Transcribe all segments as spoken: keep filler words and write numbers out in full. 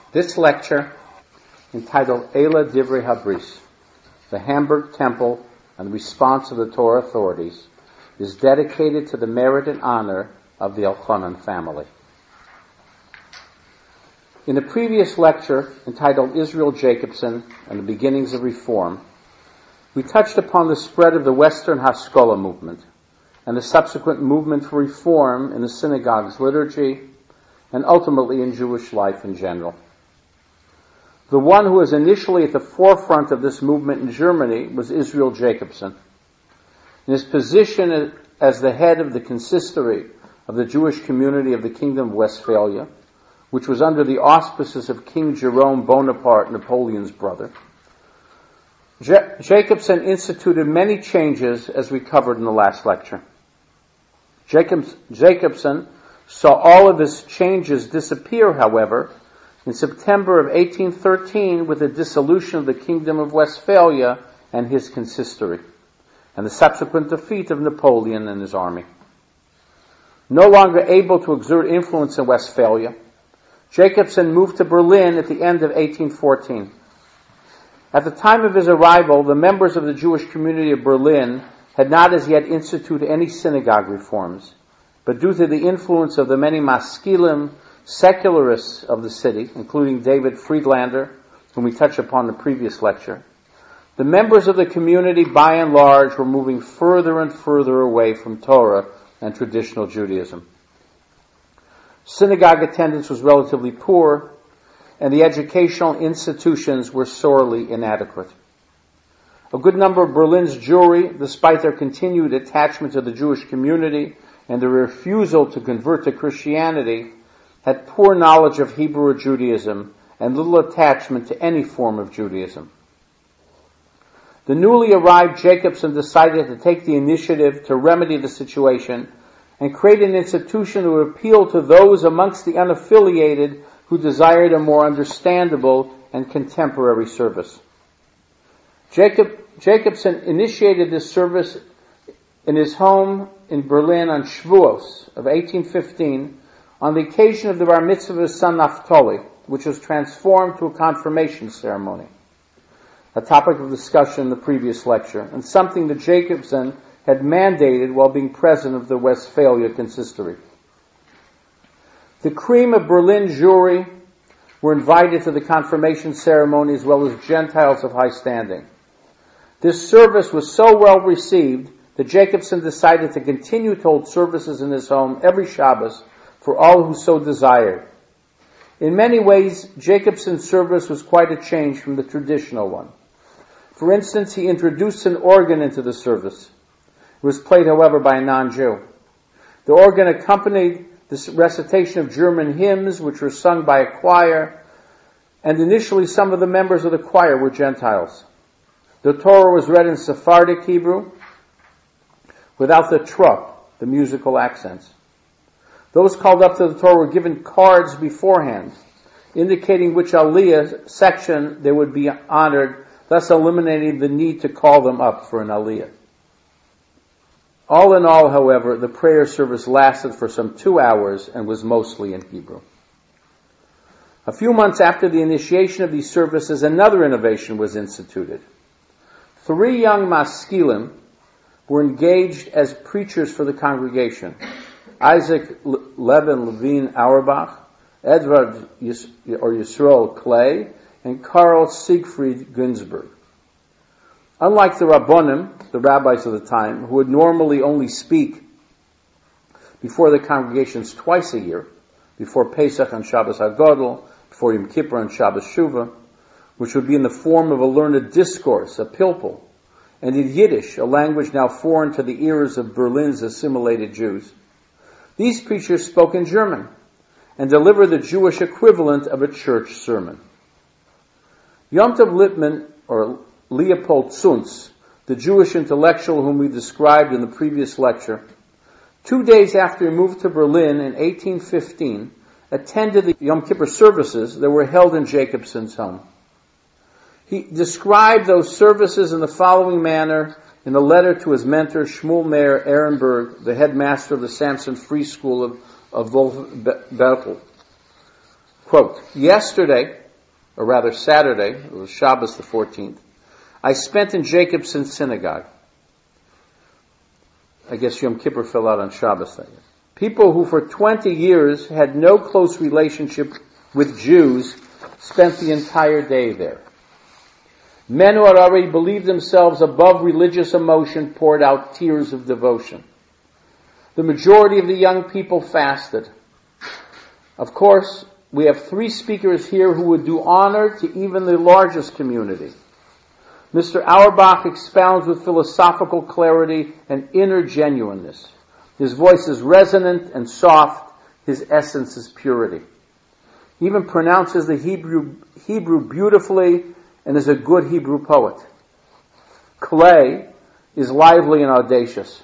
This lecture, entitled Eila Divrei Habris, the Hamburg Temple and the Response of the Torah Authorities, is dedicated to the merit and honor of the Elchanan family. In the previous lecture, entitled Israel Jacobson and the Beginnings of Reform, we touched upon the spread of the Western Haskalah movement and the subsequent movement for reform in the synagogue's liturgy and ultimately in Jewish life in general. The one who was initially at the forefront of this movement in Germany was Israel Jacobson. In his position as the head of the consistory of the Jewish community of the Kingdom of Westphalia, which was under the auspices of King Jerome Bonaparte, Napoleon's brother, Ja- Jacobson instituted many changes, as we covered in the last lecture. Jacobs- Jacobson saw all of his changes disappear, however, in September of eighteen thirteen with the dissolution of the Kingdom of Westphalia and his consistory, and the subsequent defeat of Napoleon and his army. No longer able to exert influence in Westphalia, Jacobson moved to Berlin at the end of eighteen fourteen. At the time of his arrival, the members of the Jewish community of Berlin had not as yet instituted any synagogue reforms, but due to the influence of the many maskilim, secularists of the city, including David Friedlander, whom we touched upon in the previous lecture, the members of the community, by and large, were moving further and further away from Torah and traditional Judaism. Synagogue attendance was relatively poor, and the educational institutions were sorely inadequate. A good number of Berlin's Jewry, despite their continued attachment to the Jewish community and their refusal to convert to Christianity, had poor knowledge of Hebrew or Judaism and little attachment to any form of Judaism. The newly arrived Jacobson decided to take the initiative to remedy the situation and create an institution that would appeal to those amongst the unaffiliated who desired a more understandable and contemporary service. Jacob, Jacobson initiated this service in his home in Berlin on Shavuos of eighteen fifteen on the occasion of the bar mitzvah of his son Naphtali, which was transformed to a confirmation ceremony, a topic of discussion in the previous lecture, and something that Jacobson had mandated while being president of the Westphalia consistory. The cream of Berlin Jewry were invited to the confirmation ceremony as well as Gentiles of high standing. This service was so well received that Jacobson decided to continue to hold services in his home every Shabbos for all who so desired. In many ways, Jacobson's service was quite a change from the traditional one. For instance, he introduced an organ into the service. It was played, however, by a non-Jew. The organ accompanied the recitation of German hymns, which were sung by a choir, and initially some of the members of the choir were Gentiles. The Torah was read in Sephardic Hebrew, without the trop, the musical accents. Those called up to the Torah were given cards beforehand, indicating which Aliyah section they would be honored, thus eliminating the need to call them up for an Aliyah. All in all, however, the prayer service lasted for some two hours and was mostly in Hebrew. A few months after the initiation of these services, another innovation was instituted. Three young maskilim were engaged as preachers for the congregation: Isaac Levin Levine Auerbach, Edward Yis- or Yisroel Clay, and Karl Siegfried Günzburg. Unlike the Rabbonim, the rabbis of the time, who would normally only speak before the congregations twice a year, before Pesach and Shabbos HaGadol, before Yom Kippur and Shabbos Shuvah, which would be in the form of a learned discourse, a pilpul, and in Yiddish, a language now foreign to the ears of Berlin's assimilated Jews. These preachers spoke in German and delivered the Jewish equivalent of a church sermon. Yom Tov Lippmann, or Leopold Zunz, the Jewish intellectual whom we described in the previous lecture, two days after he moved to Berlin in eighteen fifteen, attended the Yom Kippur services that were held in Jacobson's home. He described those services in the following manner in a letter to his mentor, Shmuel Meir Ehrenberg, the headmaster of the Samson Free School of, of Wolf Bertel. Quote, yesterday, or rather Saturday, it was Shabbos the fourteenth, I spent in Jacobson Synagogue. I guess Yom Kippur fell out on Shabbos that year. People who for twenty years had no close relationship with Jews spent the entire day there. Men who had already believed themselves above religious emotion poured out tears of devotion. The majority of the young people fasted. Of course, we have three speakers here who would do honor to even the largest community. Mister Auerbach expounds with philosophical clarity and inner genuineness. His voice is resonant and soft. His essence is purity. He even pronounces the Hebrew, Hebrew beautifully and is a good Hebrew poet. Clay is lively and audacious.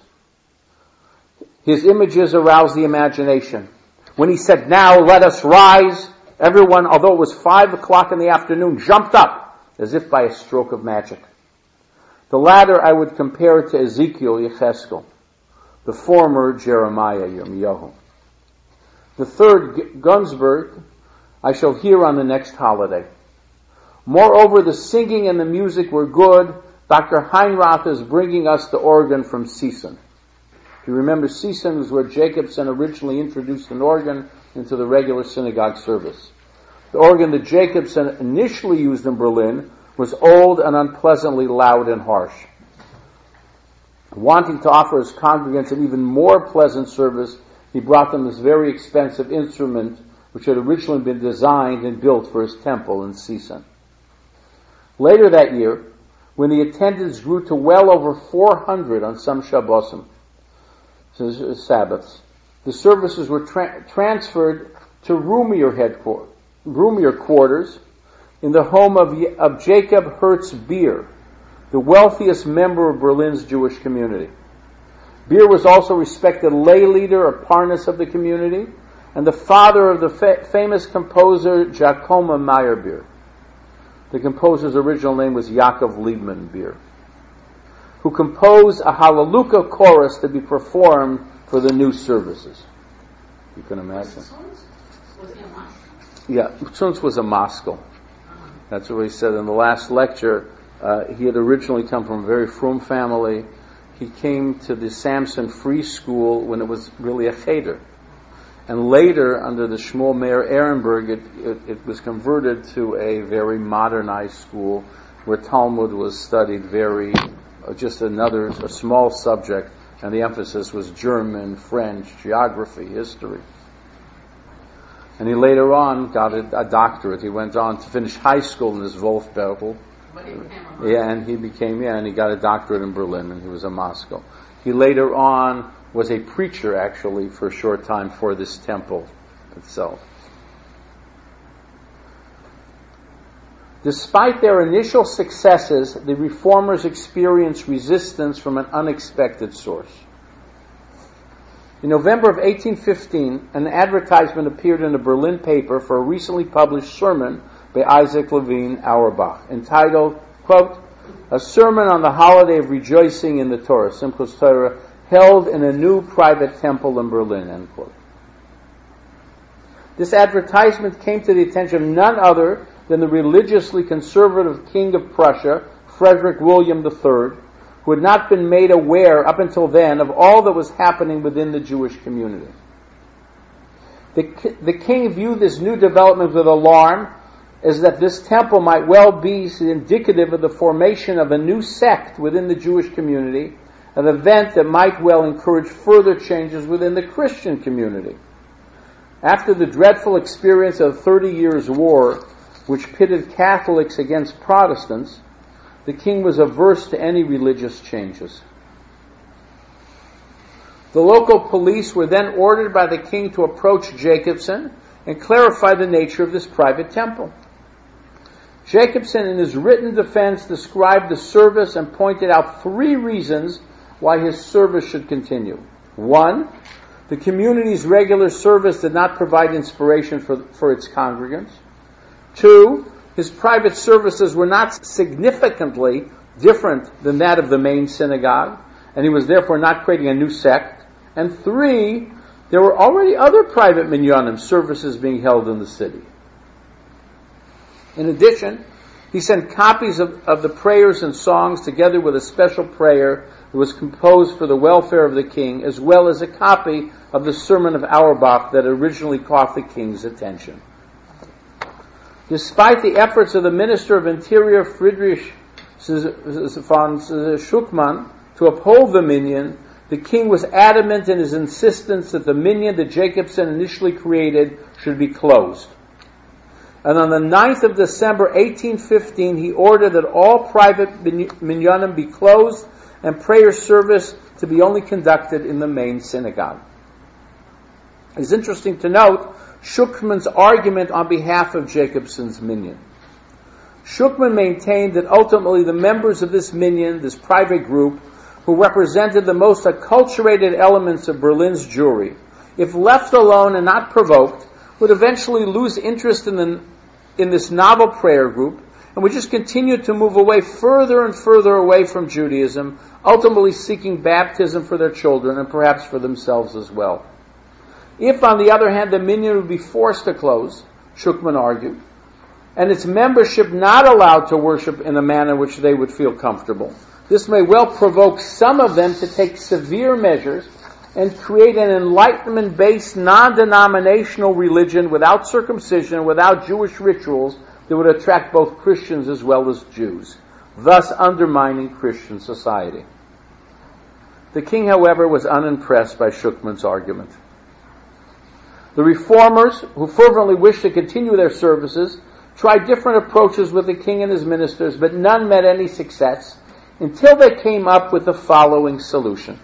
His images arouse the imagination. When he said, now let us rise, everyone, although it was five o'clock in the afternoon, jumped up as if by a stroke of magic. The latter I would compare to Ezekiel Yecheskel, the former Jeremiah Yirmiyahu. The third, Gunsberg, I shall hear on the next holiday. Moreover, the singing and the music were good. Doctor Heinroth is bringing us the organ from Siessen. If you remember, Siessen was where Jacobson originally introduced an organ into the regular synagogue service. The organ that Jacobson initially used in Berlin was old and unpleasantly loud and harsh. Wanting to offer his congregants an even more pleasant service, he brought them this very expensive instrument which had originally been designed and built for his temple in Siessen. Later that year, when the attendance grew to well over four hundred on some Shabbosim, Sabbaths, the services were tra- transferred to roomier headquarters, roomier quarters in the home of, of Jacob Hertz Beer, the wealthiest member of Berlin's Jewish community. Beer was also a respected lay leader or parnas of the community, and the father of the fa- famous composer Giacomo Meyerbeer. The composer's original name was Yaakov Liebman Beer, who composed a Hallelujah chorus to be performed for the new services. You can imagine. Yeah, Tzunz was a Moscow. That's what he said in the last lecture. Uh, he had originally come from a very frum family. He came to the Samson Free School when it was really a cheder. And later, under the Shmuel Meir Ehrenberg, it, it, it was converted to a very modernized school where Talmud was studied very, uh, just another, a small subject, and the emphasis was German, French, geography, history. And he later on got a, a doctorate. He went on to finish high school in his Wolfbergl. Yeah, and he became, yeah, and he got a doctorate in Berlin, and he was in Moscow. He later on was a preacher, actually, for a short time for this temple itself. Despite their initial successes, the reformers experienced resistance from an unexpected source. In November of eighteen fifteen, an advertisement appeared in a Berlin paper for a recently published sermon by Isaac Levine Auerbach, entitled, quote, A Sermon on the Holiday of Rejoicing in the Torah, Simchas Torah, held in a new private temple in Berlin, end quote. This advertisement came to the attention of none other than the religiously conservative King of Prussia, Frederick William the Third, who had not been made aware up until then of all that was happening within the Jewish community. The, the king viewed this new development with alarm, as that this temple might well be indicative of the formation of a new sect within the Jewish community, an event that might well encourage further changes within the Christian community. After the dreadful experience of the Thirty Years' War, which pitted Catholics against Protestants, the king was averse to any religious changes. The local police were then ordered by the king to approach Jacobson and clarify the nature of this private temple. Jacobson, in his written defense, described the service and pointed out three reasons why his service should continue. One, the community's regular service did not provide inspiration for, for its congregants. Two, his private services were not significantly different than that of the main synagogue, and he was therefore not creating a new sect. And three, there were already other private minyanim services being held in the city. In addition, he sent copies of, of the prayers and songs together with a special prayer that was composed for the welfare of the king, as well as a copy of the Sermon of Auerbach that originally caught the king's attention. Despite the efforts of the Minister of Interior Friedrich von Schuckmann to uphold the minyan, the king was adamant in his insistence that the minyan that Jacobson initially created should be closed. And on the ninth of December eighteen fifteen, he ordered that all private minyanim be closed and prayer service to be only conducted in the main synagogue. It's interesting to note Schuckmann's argument on behalf of Jacobson's minyan. Schuckmann maintained that ultimately the members of this minyan, this private group, who represented the most acculturated elements of Berlin's Jewry, if left alone and not provoked, would eventually lose interest in the in this novel prayer group, and would just continue to move away further and further away from Judaism, ultimately seeking baptism for their children and perhaps for themselves as well. If, on the other hand, the minyan would be forced to close, Schuckmann argued, and its membership not allowed to worship in a manner in which they would feel comfortable, this may well provoke some of them to take severe measures and create an Enlightenment-based, non-denominational religion without circumcision, without Jewish rituals that would attract both Christians as well as Jews, thus undermining Christian society. The king, however, was unimpressed by Schuckmann's argument. The reformers, who fervently wished to continue their services, tried different approaches with the king and his ministers, but none met any success until they came up with the following solution.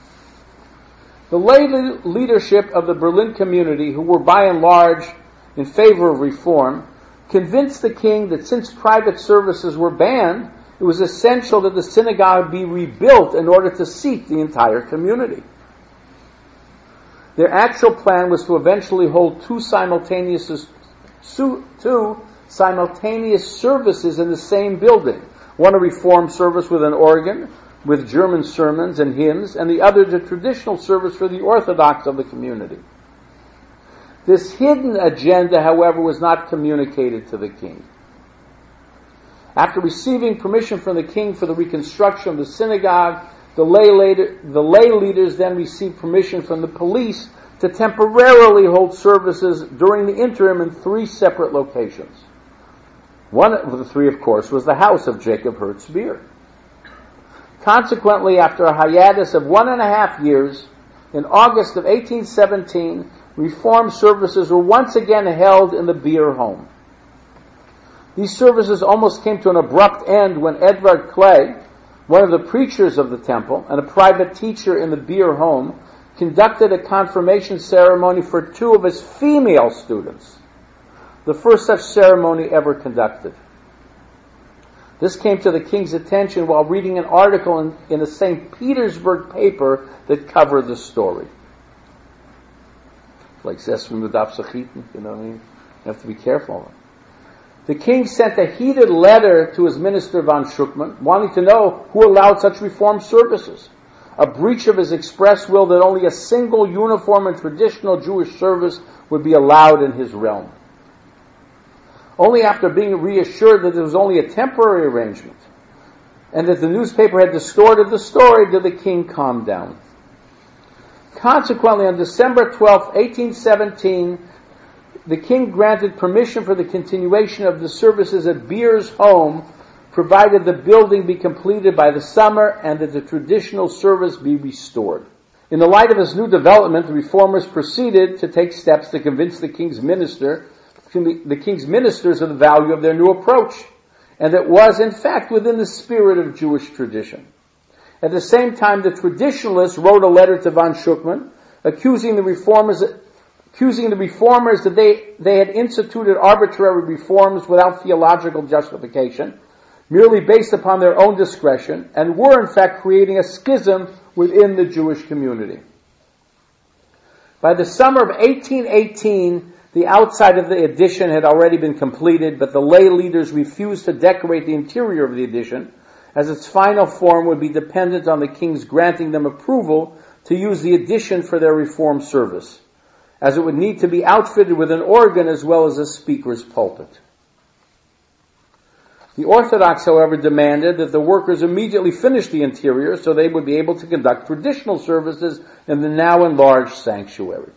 The lay leadership of the Berlin community, who were by and large in favor of reform, convinced the king that since private services were banned, it was essential that the synagogue be rebuilt in order to seat the entire community. Their actual plan was to eventually hold two simultaneous, two simultaneous services in the same building. One a reform service with an organ, with German sermons and hymns, and the other the traditional service for the Orthodox of the community. This hidden agenda, however, was not communicated to the king. After receiving permission from the king for the reconstruction of the synagogue, the lay, later, the lay leaders then received permission from the police to temporarily hold services during the interim in three separate locations. One of the three, of course, was the house of Jacob Hertz Beer. Consequently, after a hiatus of one and a half years, in August of eighteen seventeen, reform services were once again held in the Beer home. These services almost came to an abrupt end when Edvard Clay, one of the preachers of the temple and a private teacher in the Beer home, conducted a confirmation ceremony for two of his female students, the first such ceremony ever conducted. This came to the king's attention while reading an article in, in a Saint Petersburg paper that covered the story. It's like Zesrim Udaf Sachitin, you know what I mean? You have to be careful. The king sent a heated letter to his minister von Schuckmann, wanting to know who allowed such reform services, a breach of his express will that only a single uniform and traditional Jewish service would be allowed in his realm. Only after being reassured that it was only a temporary arrangement and that the newspaper had distorted the story did the king calm down. Consequently, on December twelfth, eighteen seventeen, the king granted permission for the continuation of the services at Beer's home, provided the building be completed by the summer and that the traditional service be restored. In the light of this new development, the reformers proceeded to take steps to convince the king's minister the king's ministers of the value of their new approach, and that was, in fact, within the spirit of Jewish tradition. At the same time, the traditionalists wrote a letter to von Schuckmann, accusing the reformers, accusing the reformers that they, they had instituted arbitrary reforms without theological justification, merely based upon their own discretion, and were, in fact, creating a schism within the Jewish community. By the summer of eighteen eighteen, the outside of the addition had already been completed, but the lay leaders refused to decorate the interior of the addition, as its final form would be dependent on the king's granting them approval to use the addition for their reform service, as it would need to be outfitted with an organ as well as a speaker's pulpit. The Orthodox, however, demanded that the workers immediately finish the interior so they would be able to conduct traditional services in the now enlarged sanctuary.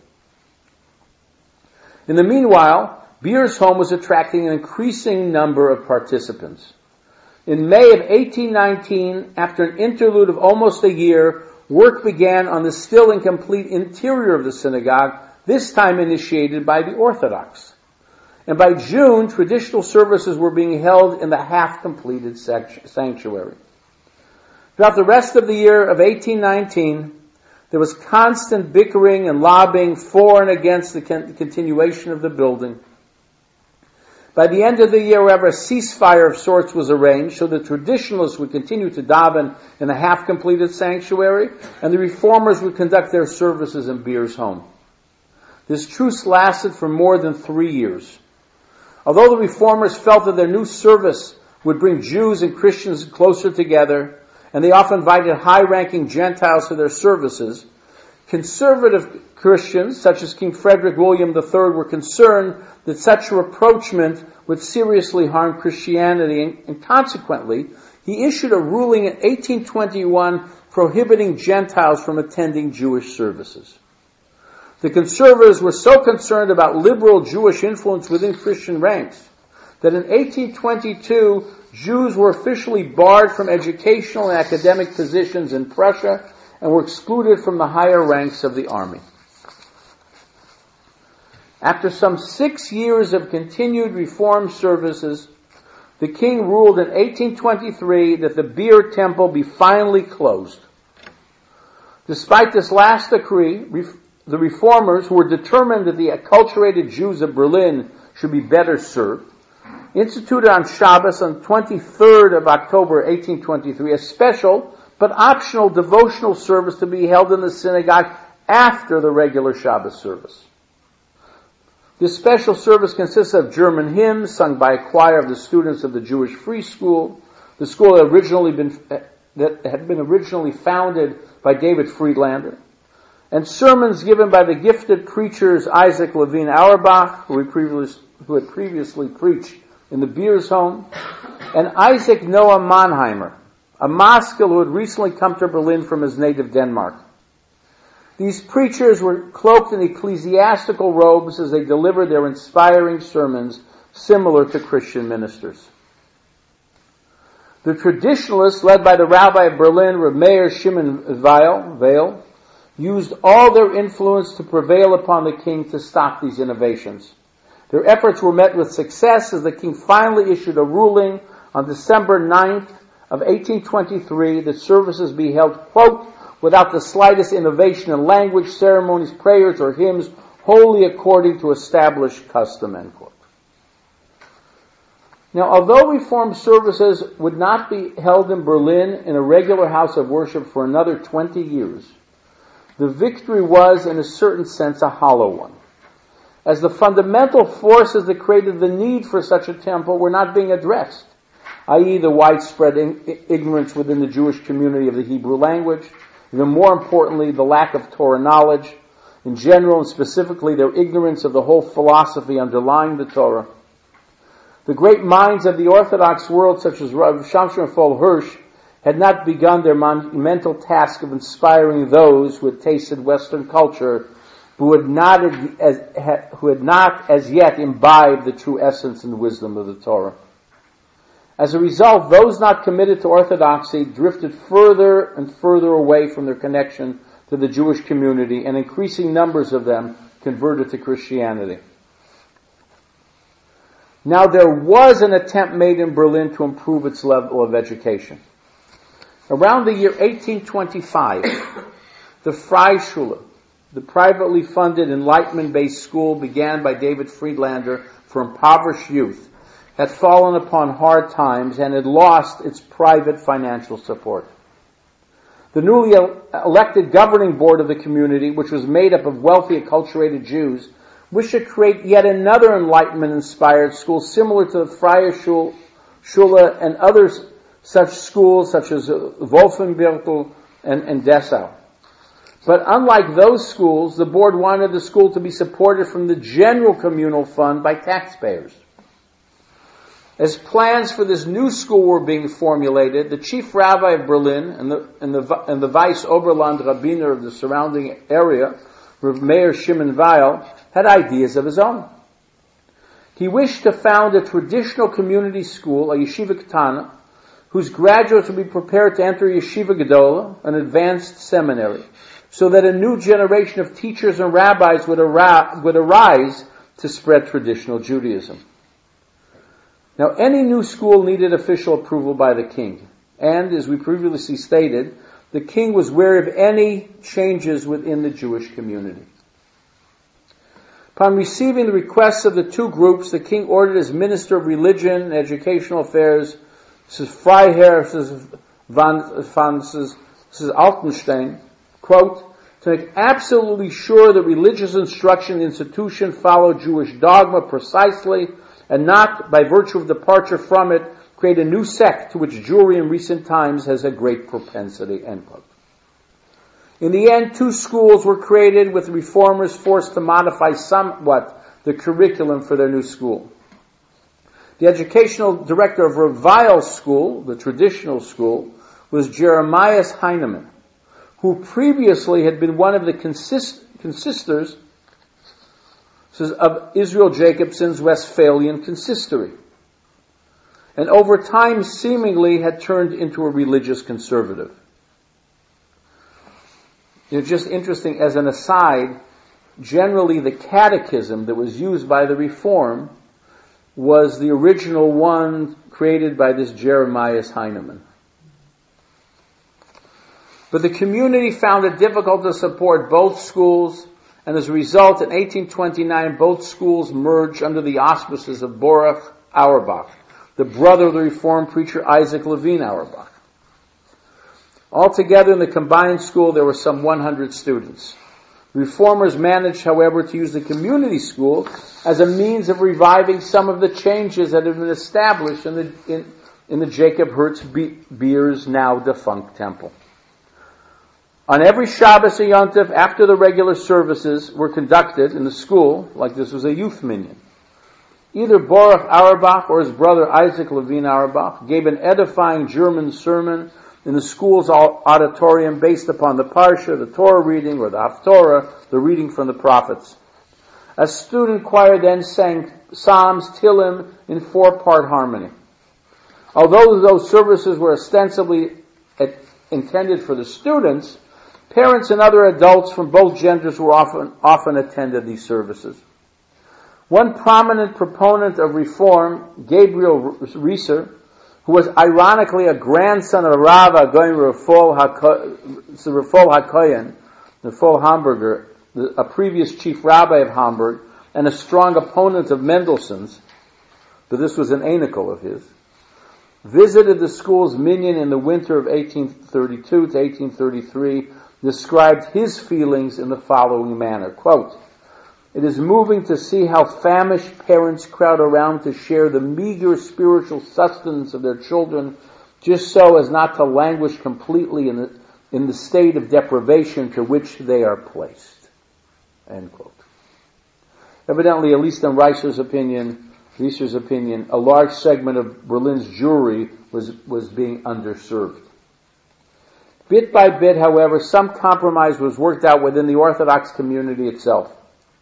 In the meanwhile, Beer's home was attracting an increasing number of participants. In May of eighteen nineteen, after an interlude of almost a year, work began on the still incomplete interior of the synagogue, this time initiated by the Orthodox. And by June, traditional services were being held in the half-completed sanctuary. Throughout the rest of the year of eighteen nineteen, there was constant bickering and lobbying for and against the continuation of the building. By the end of the year, however, a ceasefire of sorts was arranged so the traditionalists would continue to daven in the half-completed sanctuary, and the reformers would conduct their services in Beer's home. This truce lasted for more than three years. Although the reformers felt that their new service would bring Jews and Christians closer together, and they often invited high-ranking Gentiles to their services, conservative Christians, such as King Frederick William the Third, were concerned that such a rapprochement would seriously harm Christianity, and, and consequently, he issued a ruling in eighteen twenty-one prohibiting Gentiles from attending Jewish services. The conservatives were so concerned about liberal Jewish influence within Christian ranks that in eighteen twenty-two, Jews were officially barred from educational and academic positions in Prussia and were excluded from the higher ranks of the army. After some six years of continued reform services, the king ruled in eighteen twenty-three that the Beer Temple be finally closed. Despite this last decree, the reformers, who were determined that the acculturated Jews of Berlin should be better served, instituted on Shabbos on the twenty-third of October eighteen twenty-three a special but optional devotional service to be held in the synagogue after the regular Shabbos service. This special service consists of German hymns sung by a choir of the students of the Jewish Free School, the school that, originally been, that had been originally founded by David Friedlander, and sermons given by the gifted preachers Isaac Levine Auerbach, who had, previously, who had previously preached in the Beers home, and Isaac Noah Mannheimer, a Maskell who had recently come to Berlin from his native Denmark. These preachers were cloaked in ecclesiastical robes as they delivered their inspiring sermons similar to Christian ministers. The traditionalists, led by the rabbi of Berlin, Reb Meir Shimon Weil, used all their influence to prevail upon the king to stop these innovations. Their efforts were met with success as the king finally issued a ruling on December ninth of eighteen twenty-three that services be held, quote, without the slightest innovation in language, ceremonies, prayers, or hymns, wholly according to established custom, end quote. Now, although Reformed services would not be held in Berlin in a regular house of worship for another twenty years, the victory was, in a certain sense, a hollow one, as the fundamental forces that created the need for such a temple were not being addressed, that is the widespread in- ignorance within the Jewish community of the Hebrew language, even more importantly, the lack of Torah knowledge in general, and specifically their ignorance of the whole philosophy underlying the Torah. The great minds of the Orthodox world, such as Rav Shamshon Raphael Hirsch, had not begun their monumental task of inspiring those who had tasted Western culture, who had not as, who had not as yet imbibed the true essence and wisdom of the Torah. As a result, those not committed to orthodoxy drifted further and further away from their connection to the Jewish community, and increasing numbers of them converted to Christianity. Now, there was an attempt made in Berlin to improve its level of education. Around the year eighteen twenty-five, the Freischule, the privately funded Enlightenment-based school began by David Friedlander for impoverished youth, had fallen upon hard times and had lost its private financial support. The newly elected governing board of the community, which was made up of wealthy, acculturated Jews, wished to create yet another Enlightenment-inspired school similar to the Freie Schule, Schule and other such schools such as Wolfenbüttel and, and Dessau. But unlike those schools, the board wanted the school to be supported from the general communal fund by taxpayers. As plans for this new school were being formulated, the chief rabbi of Berlin and the, and the, and the vice Oberland Rabbiner of the surrounding area, Rav Meir Shimon Weil, had ideas of his own. He wished to found a traditional community school, a yeshiva ketana, whose graduates would be prepared to enter yeshiva gedola, an advanced seminary, so that a new generation of teachers and rabbis would, ar- would arise to spread traditional Judaism. Now, any new school needed official approval by the king. And, as we previously stated, the king was wary of any changes within the Jewish community. Upon receiving the requests of the two groups, the king ordered his minister of religion and educational affairs, this is Freiherr van, van this is Altenstein, quote, to make absolutely sure that religious instruction institution follow Jewish dogma precisely, and not, by virtue of departure from it, create a new sect to which Jewry in recent times has a great propensity, end quote. In the end, two schools were created, with reformers forced to modify somewhat the curriculum for their new school. The educational director of Rav Weil's school, the traditional school, was Jeremias Heinemann, who previously had been one of the consist- consistors of Israel Jacobson's Westphalian consistory, and over time seemingly had turned into a religious conservative. It's just interesting, as an aside, generally the catechism that was used by the Reform was the original one created by this Jeremias Heinemann. But the community found it difficult to support both schools, and as a result, in eighteen twenty-nine, both schools merged under the auspices of Baruch Auerbach, the brother of the Reformed preacher Isaac Levine Auerbach. Altogether, in the combined school, there were some one hundred students. Reformers managed, however, to use the community school as a means of reviving some of the changes that had been established in the, in, in the Jacob Hertz Beer's now defunct temple. On every Shabbos or Yom Tov, after the regular services were conducted in the school, like this was a youth minyan, either Baruch Auerbach or his brother Isaac Levine Auerbach gave an edifying German sermon in the school's auditorium based upon the Parsha, the Torah reading, or the Haftorah, the reading from the prophets. A student choir then sang Psalms, Tillim, in four-part harmony. Although those services were ostensibly intended for the students, parents and other adults from both genders were often, often attended these services. One prominent proponent of reform, Gabriel Rieser, who was ironically a grandson of Rav Agoin Rafal HaKoyen, Rafal Hamburger, a previous chief rabbi of Hamburg, and a strong opponent of Mendelssohn's, but this was an anicle of his, visited the school's minyan in the winter of eighteen thirty-two to eighteen thirty-three, described his feelings in the following manner, quote, "It is moving to see how famished parents crowd around to share the meager spiritual sustenance of their children, just so as not to languish completely in the, in the state of deprivation to which they are placed." End quote. Evidently, at least in Reiser's opinion, Reiser's opinion, a large segment of Berlin's Jewry was, was being underserved. Bit by bit, however, some compromise was worked out within the Orthodox community itself.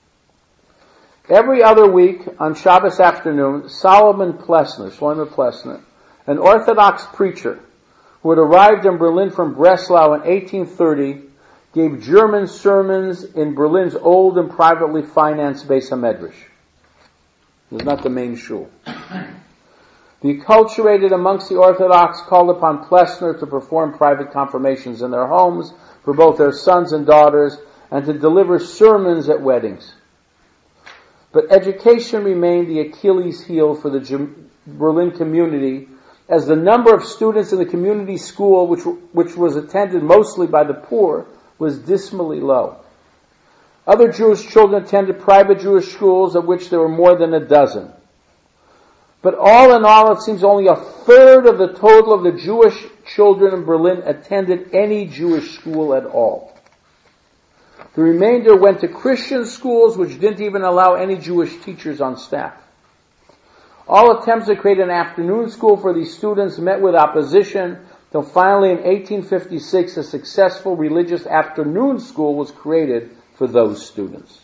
Every other week, on Shabbos afternoon, Solomon Plessner, Shlomo Plessner, an Orthodox preacher who had arrived in Berlin from Breslau in eighteen thirty, gave German sermons in Berlin's old and privately financed Beis HaMedrash. It was not the main shul. The acculturated amongst the Orthodox called upon Plessner to perform private confirmations in their homes for both their sons and daughters, and to deliver sermons at weddings. But education remained the Achilles heel for the Berlin community, as the number of students in the community school, which, which was attended mostly by the poor, was dismally low. Other Jewish children attended private Jewish schools, of which there were more than a dozen. But all in all, it seems only a third of the total of the Jewish children in Berlin attended any Jewish school at all. The remainder went to Christian schools, which didn't even allow any Jewish teachers on staff. All attempts to create an afternoon school for these students met with opposition, till finally in eighteen fifty-six a successful religious afternoon school was created for those students.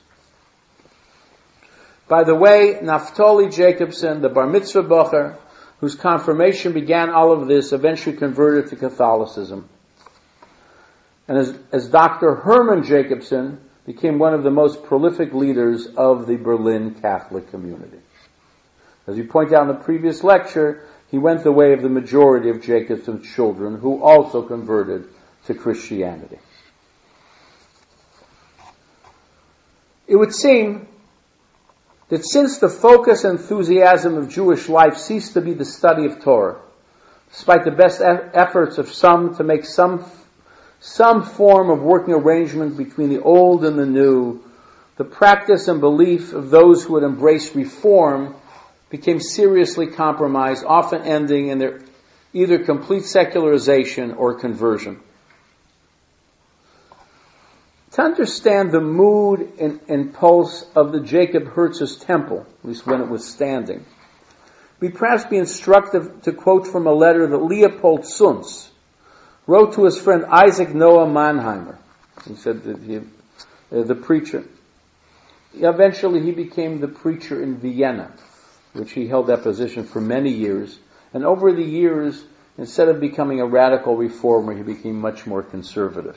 By the way, Naftali Jacobson, the Bar Mitzvah Bocher, whose confirmation began all of this, eventually converted to Catholicism. And as, as Doctor Herman Jacobson became one of the most prolific leaders of the Berlin Catholic community. As we point out in the previous lecture, he went the way of the majority of Jacobson's children, who also converted to Christianity. It would seem that since the focus and enthusiasm of Jewish life ceased to be the study of Torah, despite the best e- efforts of some to make some some form of working arrangement between the old and the new, the practice and belief of those who had embraced reform became seriously compromised, often ending in their either complete secularization or conversion. To understand the mood and, and pulse of the Jacob Herz's temple, at least when it was standing, we perhaps be instructive to quote from a letter that Leopold Suntz wrote to his friend Isaac Noah Mannheimer. He said that he, uh, the preacher. Eventually he became the preacher in Vienna, which he held that position for many years. And over the years, instead of becoming a radical reformer, he became much more conservative.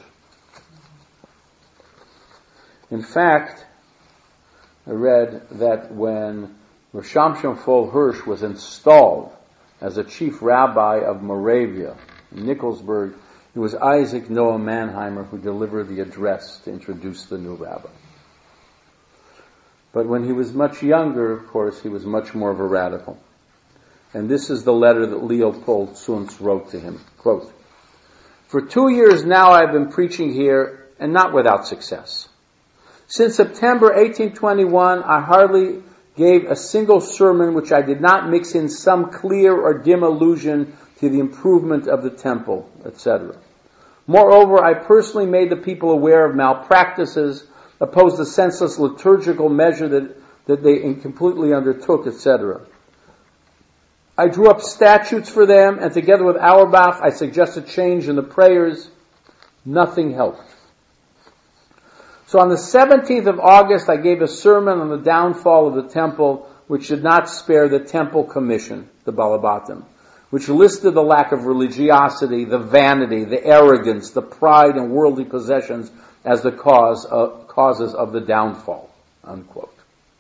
In fact, I read that when Rosh Shamshon Hirsch was installed as a chief rabbi of Moravia, in Nikolsburg, it was Isaac Noah Mannheimer who delivered the address to introduce the new rabbi. But when he was much younger, of course, he was much more of a radical. And this is the letter that Leopold Suntz wrote to him. Quote, "For two years now I have been preaching here, and not without success. Since September eighteen twenty-one, I hardly gave a single sermon which I did not mix in some clear or dim allusion to the improvement of the temple, et cetera. Moreover, I personally made the people aware of malpractices, opposed the senseless liturgical measure that, that they incompletely undertook, et cetera. I drew up statutes for them, and together with Auerbach, I suggested change in the prayers. Nothing helped. So on the seventeenth of August, I gave a sermon on the downfall of the temple, which did not spare the temple commission, the Balabatim, which listed the lack of religiosity, the vanity, the arrogance, the pride and worldly possessions as the cause of, causes of the downfall, unquote.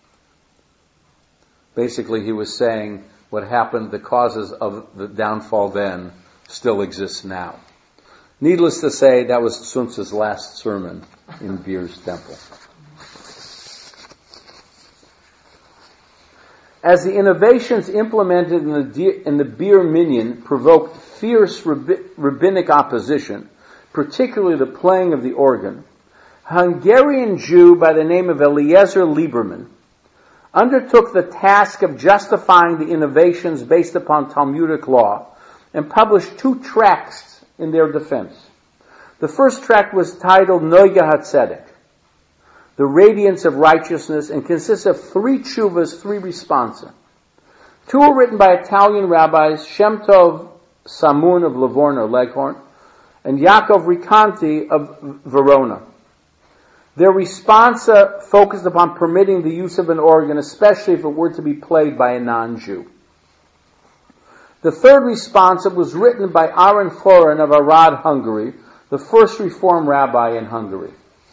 Basically, he was saying what happened, the causes of the downfall then still exist now. Needless to say, that was Suntz's last sermon in Beer's temple. As the innovations implemented in the, in the Beer Minyan provoked fierce rabbi, rabbinic opposition, particularly the playing of the organ, a Hungarian Jew by the name of Eliezer Lieberman undertook the task of justifying the innovations based upon Talmudic law and published two tracts in their defense. The first tract was titled Noga HaTzedek, the radiance of righteousness, and consists of three tshuvas, three responsa. Two were written by Italian rabbis, Shem Tov Samun of Livorno, Leghorn, and Yaakov Ricanti of Verona. Their responsa focused upon permitting the use of an organ, especially if it were to be played by a non-Jew. The third responsa was written by Aaron Florin of Arad, Hungary, the first Reform rabbi in Hungary.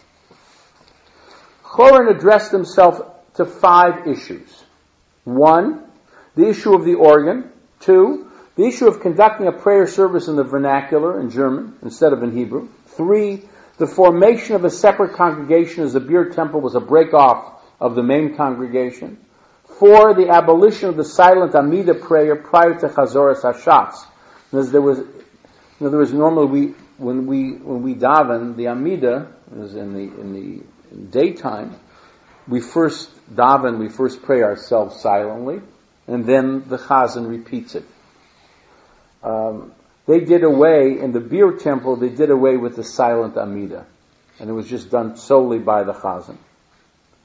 Florin addressed himself to five issues. One, the issue of the organ. Two, the issue of conducting a prayer service in the vernacular, in German, instead of in Hebrew. Three, the formation of a separate congregation as the Beer Temple was a break-off of the main congregation. Four, the abolition of the silent Amida prayer prior to Chazoras HaShatz. As there was, in other words, normally we, when we when we daven the Amida, is in the in the in daytime, we first daven, we first pray ourselves silently, and then the Chazan repeats it. Um, they did away in the Beer Temple. They did away with the silent Amida, and it was just done solely by the Chazan.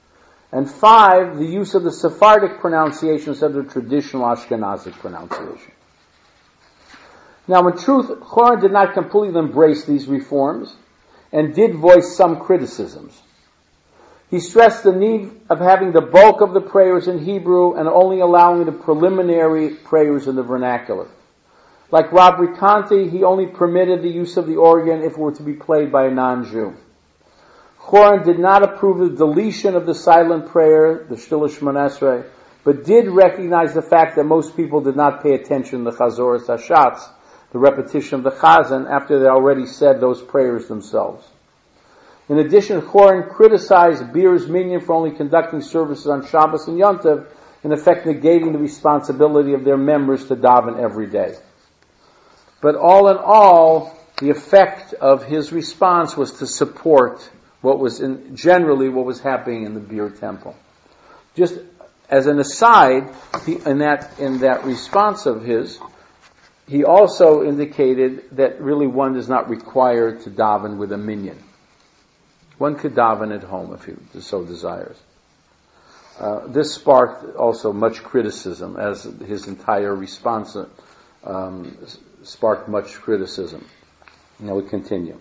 And five, the use of the Sephardic pronunciation instead of the traditional Ashkenazic pronunciation. Now, in truth, Choron did not completely embrace these reforms and did voice some criticisms. He stressed the need of having the bulk of the prayers in Hebrew and only allowing the preliminary prayers in the vernacular. Like Rav Rikanti, he only permitted the use of the organ if it were to be played by a non-Jew. Choron did not approve of the deletion of the silent prayer, the Sh'tila Shmoneh Esrei, but did recognize the fact that most people did not pay attention to the Chazoras Hashatz, the repetition of the Chazan, after they already said those prayers themselves. In addition, Choron criticized Beer's Minyan for only conducting services on Shabbos and Yom Tov, in effect negating the responsibility of their members to daven every day. But all in all, the effect of his response was to support what was in, generally what was happening in the Beer Temple. Just as an aside, he, in that in that response of his, he also indicated that really one is not required to daven with a minyan. One could daven at home if he so desires. Uh, this sparked also much criticism, as his entire response um, sparked much criticism. Now we continue.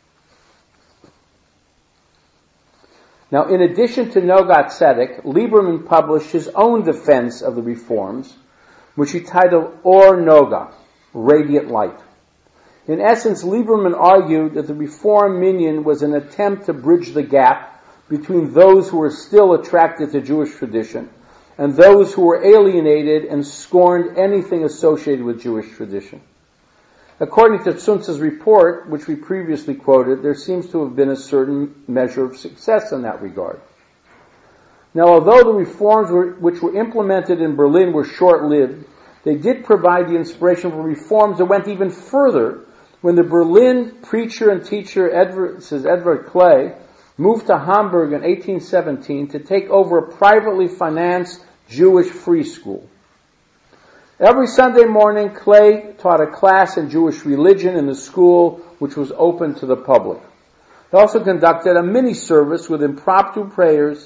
Now, in addition to Nogat Tzedek, Lieberman published his own defense of the reforms, which he titled Or Noga, Radiant Light. In essence, Lieberman argued that the Reform Minyan was an attempt to bridge the gap between those who were still attracted to Jewish tradition and those who were alienated and scorned anything associated with Jewish tradition. According to Tzuntz's report, which we previously quoted, there seems to have been a certain measure of success in that regard. Now, although the reforms were, which were implemented in Berlin were short-lived, they did provide the inspiration for reforms that went even further when the Berlin preacher and teacher Edward, says Edward Clay, moved to Hamburg in eighteen seventeen to take over a privately financed Jewish free school. Every Sunday morning, Clay taught a class in Jewish religion in the school, which was open to the public. He also conducted a mini-service with impromptu prayers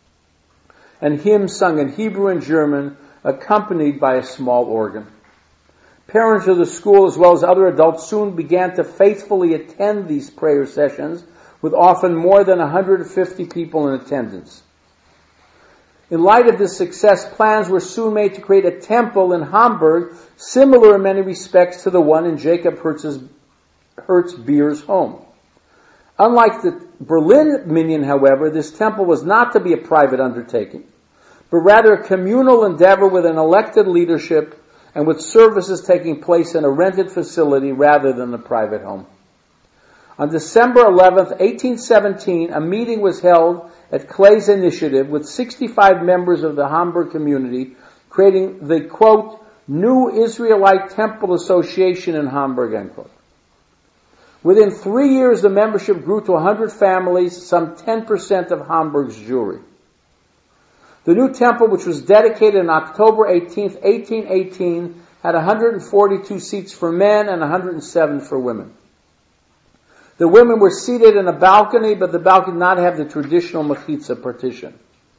and hymns sung in Hebrew and German, accompanied by a small organ. Parents of the school, as well as other adults, soon began to faithfully attend these prayer sessions, with often more than one hundred fifty people in attendance. In light of this success, plans were soon made to create a temple in Hamburg, similar in many respects to the one in Jacob Hertz's, Hertz Beer's home. Unlike the Berlin Minyan, however, this temple was not to be a private undertaking, but rather a communal endeavor with an elected leadership and with services taking place in a rented facility rather than a private home. On December eleventh, eighteen seventeen, a meeting was held at Clay's initiative with sixty-five members of the Hamburg community, creating the, quote, New Israelite Temple Association in Hamburg, end quote. Within three years, the membership grew to one hundred families, some ten percent of Hamburg's Jewry. The new temple, which was dedicated on October eighteenth, eighteen eighteen, had one hundred forty-two seats for men and one hundred seven for women. The women were seated in a balcony, but the balcony did not have the traditional mechitza partition.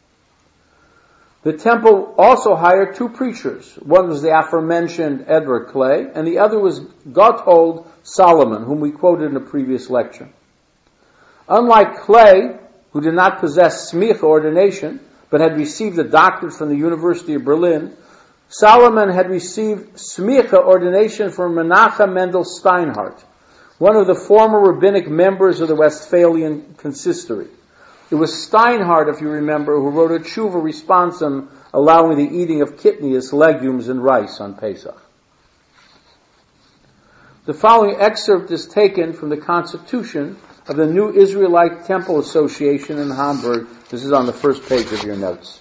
The temple also hired two preachers. One was the aforementioned Edward Clay, and the other was Gotthold Solomon, whom we quoted in a previous lecture. Unlike Clay, who did not possess smicha ordination, but had received a doctorate from the University of Berlin, Solomon had received smicha ordination from Menachem Mendel Steinhardt, one of the former rabbinic members of the Westphalian consistory. It was Steinhardt, if you remember, who wrote a tshuva responsum allowing the eating of kitnius, legumes, and rice on Pesach. The following excerpt is taken from the Constitution of the New Israelite Temple Association in Hamburg. This is on the first page of your notes.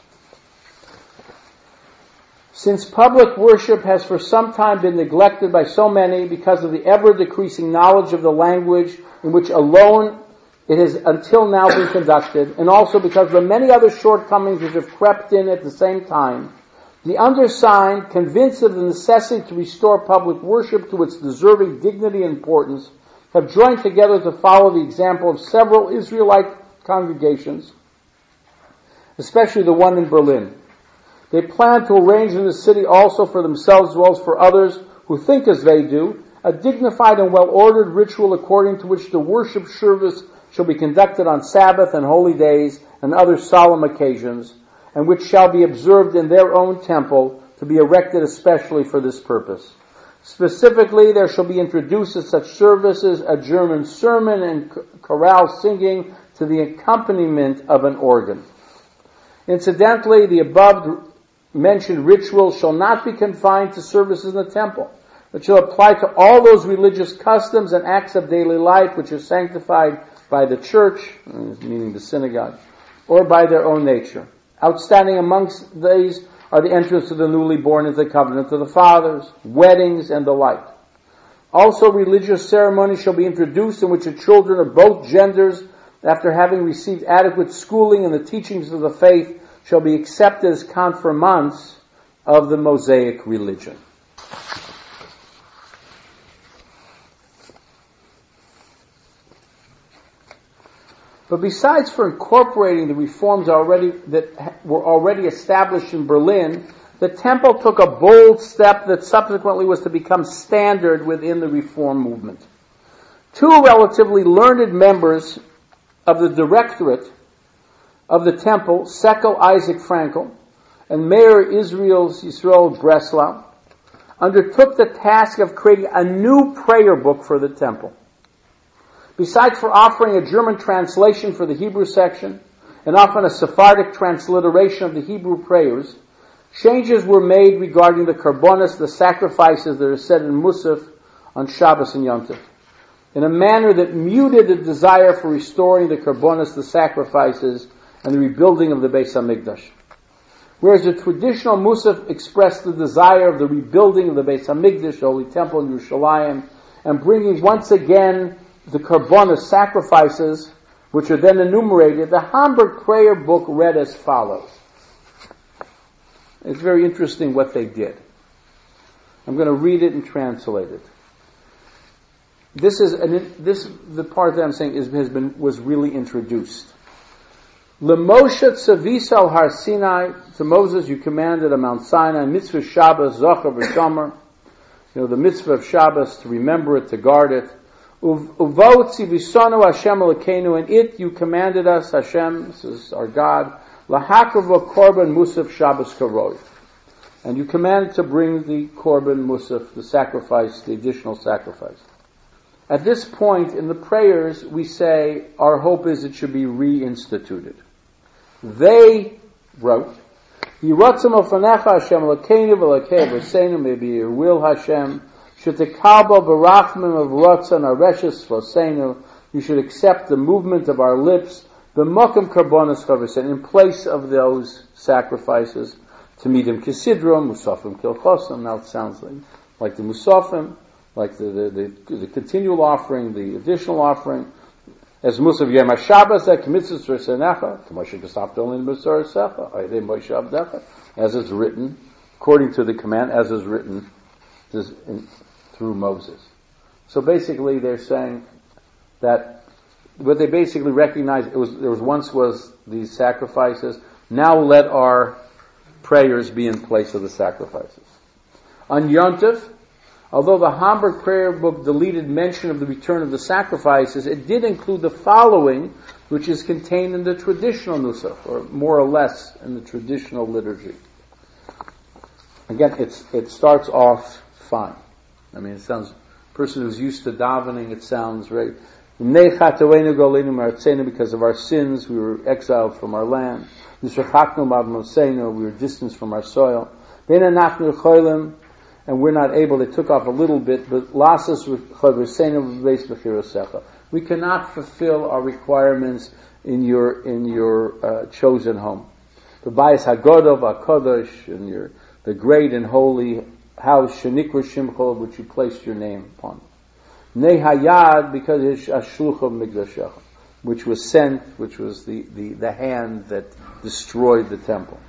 Since public worship has for some time been neglected by so many because of the ever-decreasing knowledge of the language in which alone it has until now been conducted, and also because of the many other shortcomings which have crept in at the same time, the undersigned, convinced of the necessity to restore public worship to its deserving dignity and importance, have joined together to follow the example of several Israelite congregations especially the one in Berlin. They plan to arrange in the city also for themselves as well as for others who think as they do, a dignified and well-ordered ritual according to which the worship service shall be conducted on Sabbath and holy days and other solemn occasions, and which shall be observed in their own temple to be erected especially for this purpose. Specifically, there shall be introduced to such services a German sermon and chorale singing to the accompaniment of an organ. Incidentally, the above mentioned ritual shall not be confined to services in the temple, but shall apply to all those religious customs and acts of daily life which are sanctified by the church, meaning the synagogue, or by their own nature. Outstanding amongst these are the entrance of the newly born into the covenant of the fathers, weddings, and the like. Also, religious ceremonies shall be introduced in which the children of both genders, after having received adequate schooling in the teachings of the faith, shall be accepted as confirmants of the Mosaic religion. But besides for incorporating the reforms already that were already established in Berlin, the temple took a bold step that subsequently was to become standard within the reform movement. Two relatively learned members of the directorate of the temple, Sekel Isaac Frankel and Mayor Israel Yisrael Breslau, undertook the task of creating a new prayer book for the temple. Besides for offering a German translation for the Hebrew section and often a Sephardic transliteration of the Hebrew prayers, changes were made regarding the karbonos, the sacrifices that are said in Musaf on Shabbos and Yom Tov, in a manner that muted the desire for restoring the karbonos, the sacrifices, and the rebuilding of the Beis HaMikdash. Whereas the traditional Musaf expressed the desire of the rebuilding of the Beis HaMikdash, the Holy Temple in Yerushalayim, and bringing once again the karbonos sacrifices, which are then enumerated, the Hamburg prayer book read as follows. It's very interesting what they did. I'm going to read it and translate it. This is an, this the part that I'm saying is, has been was really introduced. LeMoshe tzavis al Har Sinai, to Moses you commanded on Mount Sinai, mitzvah Shabbos zocher v'shomer, you know the mitzvah of Shabbos, to remember it, to guard it. Uvo tzivisonu Hashem Elokeinu, and it you commanded us, Hashem, this is our God, lahakriv korban musaf Shabbos karoi, and you commanded to bring the korban musaf, the sacrifice, the additional sacrifice. At this point in the prayers, we say our hope is it should be reinstituted. They wrote, Yiratzim ofanecha Hashem Elokeinu v'Elokei Avosseinu, maybe your will, Hashem, shetekabel barachmim of ratzon areshes v'Osseinu, you should accept the movement of our lips, b'mokem karbonos chavesen, in place of those sacrifices, to meet him kisidrom, musafim kilchosim. Now it sounds like, like the musafim, like the, the, the, the continual offering, the additional offering, as Musav Yom HaShabbos, ek mitzvah resenecha, k'moshe gesafta olin b'sor secha, ayde Moshe avdecha, as is written, according to the command, as is written this, in, through Moses. So basically, they're saying that what they basically recognize, it was there was once was these sacrifices. Now let our prayers be in place of the sacrifices. On Yom Tov, although the Hamburg prayer book deleted mention of the return of the sacrifices, it did include the following, which is contained in the traditional nusach, or more or less in the traditional liturgy. Again, it's, it starts off fine. I mean, it sounds, person who's used to davening, it sounds right. Because of our sins, we were exiled from our land. We were distanced from our soil. And we're not able, they took off a little bit, but we cannot fulfill our requirements in your in your uh, chosen home. The Bayis Hagodov HaKadosh, in your the great and holy house, Shenikra Shimcha, which you placed your name upon. Nehayad, because it's Ashluch of Migdashecha, which was sent, which was the, the, the hand that destroyed the temple.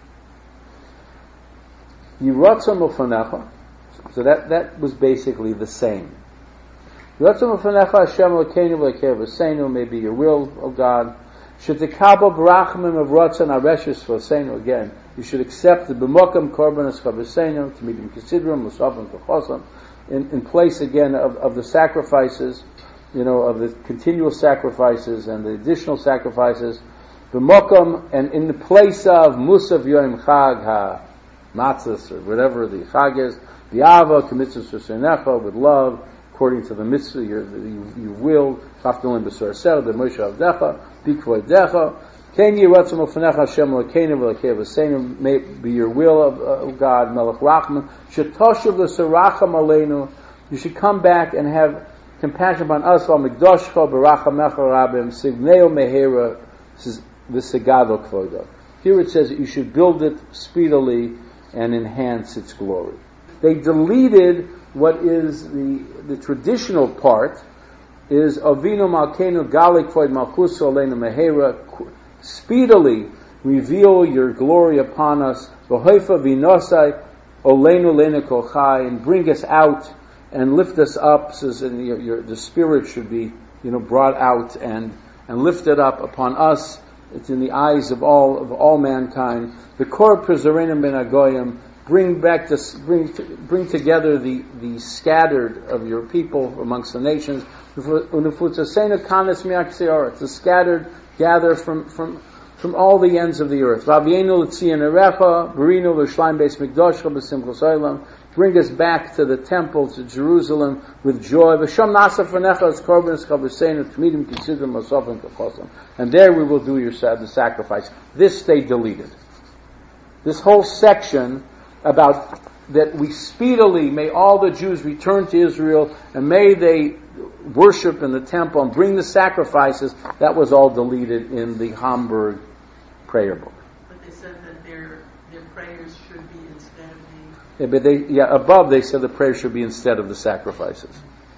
Yiratzam Ufanecha. So that, that was basically the same. Maybe your will, O God, Shetekabel brachmim of rotzon areshes v'oseinu. Again, you should accept the b'mokam korbanos chaveseinu to meet him considering musafim kachosam in in place again of, of the sacrifices, you know, of the continual sacrifices and the additional sacrifices. B'mokam, and in the place of musav yoim chag ha matzahs or whatever the chag is, the ava k'mitzvah susenecha with love according to the mitzvah you, you, you will. Chaftalim b'sor sel b'moshe avdecha b'kvodecha ken yiratzim ufanecha Hashem l'keinu v'lekei v'seinu. May be your will of uh, God melech rachman shetoshav l'seracham aleinu. You should come back and have compassion upon us. Al mikdoshcha b'rachamecha rabim signeo mehera. This is v'segado kvodo. Here it says that you should build it speedily and enhance its glory. They deleted what is the the traditional part, is Avinu Malkeinu Galik Kvoid Malchus Aleinu Mehera, speedily reveal your glory upon us, V'hoifa V'nosai Oleinu Leinu Kolchai, and bring us out and lift us up, says in your, your, the spirit should be, you know, brought out and and lifted up upon us. It's in the eyes of all of all mankind. The Kor Preservanim Ben Agoyim, bring back this, bring bring together the, the scattered of your people amongst the nations. The scattered gather from from from all the ends of the earth. Bring us back to the temple, to Jerusalem, with joy. And there we will do your the sacrifice. This they deleted. This whole section about that we speedily, may all the Jews return to Israel, and may they worship in the temple and bring the sacrifices, that was all deleted in the Hamburg prayer book. But they said that their their prayers should be instead of the... Yeah, but they, yeah, above they said the prayer should be instead of the sacrifices.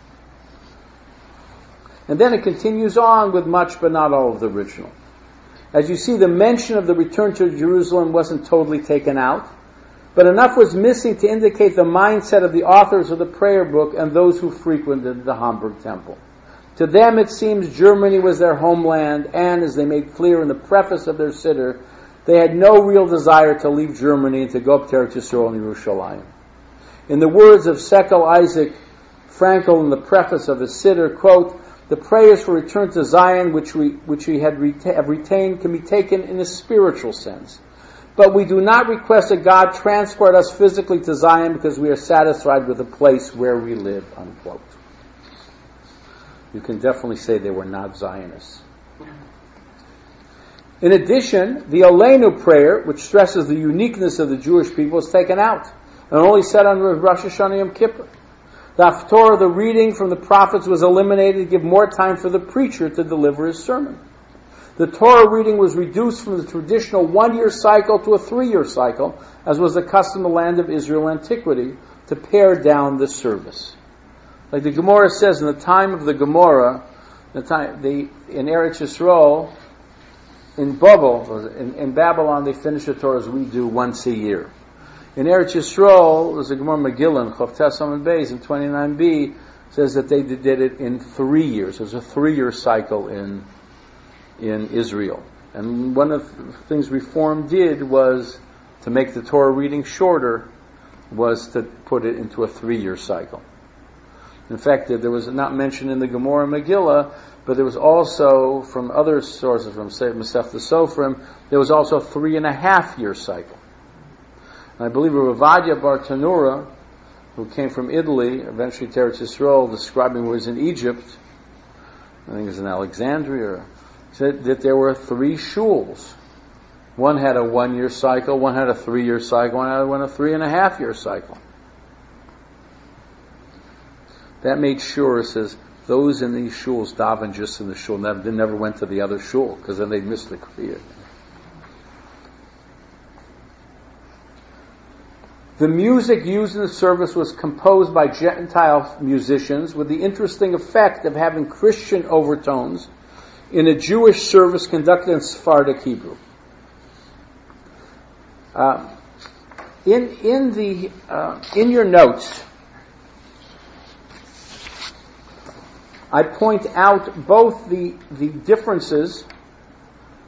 And then it continues on with much, but not all of the original. As you see, the mention of the return to Jerusalem wasn't totally taken out, but enough was missing to indicate the mindset of the authors of the prayer book and those who frequented the Hamburg temple. To them it seems Germany was their homeland, and as they made clear in the preface of their siddur, they had no real desire to leave Germany and to go up to Eretz Yisrael and Yerushalayim. In the words of Sekel Isaac Frankel in the preface of his siddur, quote, "The prayers for return to Zion which we which we had reta- have retained can be taken in a spiritual sense. But we do not request that God transport us physically to Zion because we are satisfied with the place where we live," unquote. You can definitely say they were not Zionists. In addition, the Aleinu prayer, which stresses the uniqueness of the Jewish people, is taken out and only said on Rosh Hashanah Yom Kippur. The Haftorah, the reading from the prophets, was eliminated to give more time for the preacher to deliver his sermon. The Torah reading was reduced from the traditional one-year cycle to a three-year cycle, as was the custom in the land of Israel antiquity, to pare down the service. Like the Gemara says, in the time of the Gemara, the time the in Eretz Yisrael, in Babel, in, in Babylon, they finish the Torah as we do once a year. In Eretz Yisrael, there's a Gemara Megillah in Chof Tes Amud Beis in twenty-nine b says that they did it in three years. There's a three-year cycle in in Israel. And one of the things Reform did was to make the Torah reading shorter, was to put it into a three-year cycle. In fact, there was not mentioned in the Gemara Megillah, but there was also, from other sources, from Masechta Sofrim, there was also a three and a half year cycle. And I believe Rav Ovadia Bar Tanura, who came from Italy, eventually to Eretz Yisrael, describing what was in Egypt, I think it was in Alexandria, said that there were three shuls. One had a one-year cycle, one had a three-year cycle, one had one a three-and-a-half-year cycle. That made sure, it says, those in these shuls daven just in the shul. Never, they never went to the other shul, because then they'd miss the kriya. The music used in the service was composed by Gentile musicians with the interesting effect of having Christian overtones in a Jewish service conducted in Sephardic Hebrew. Uh, in in the uh, in your notes, I point out both the the differences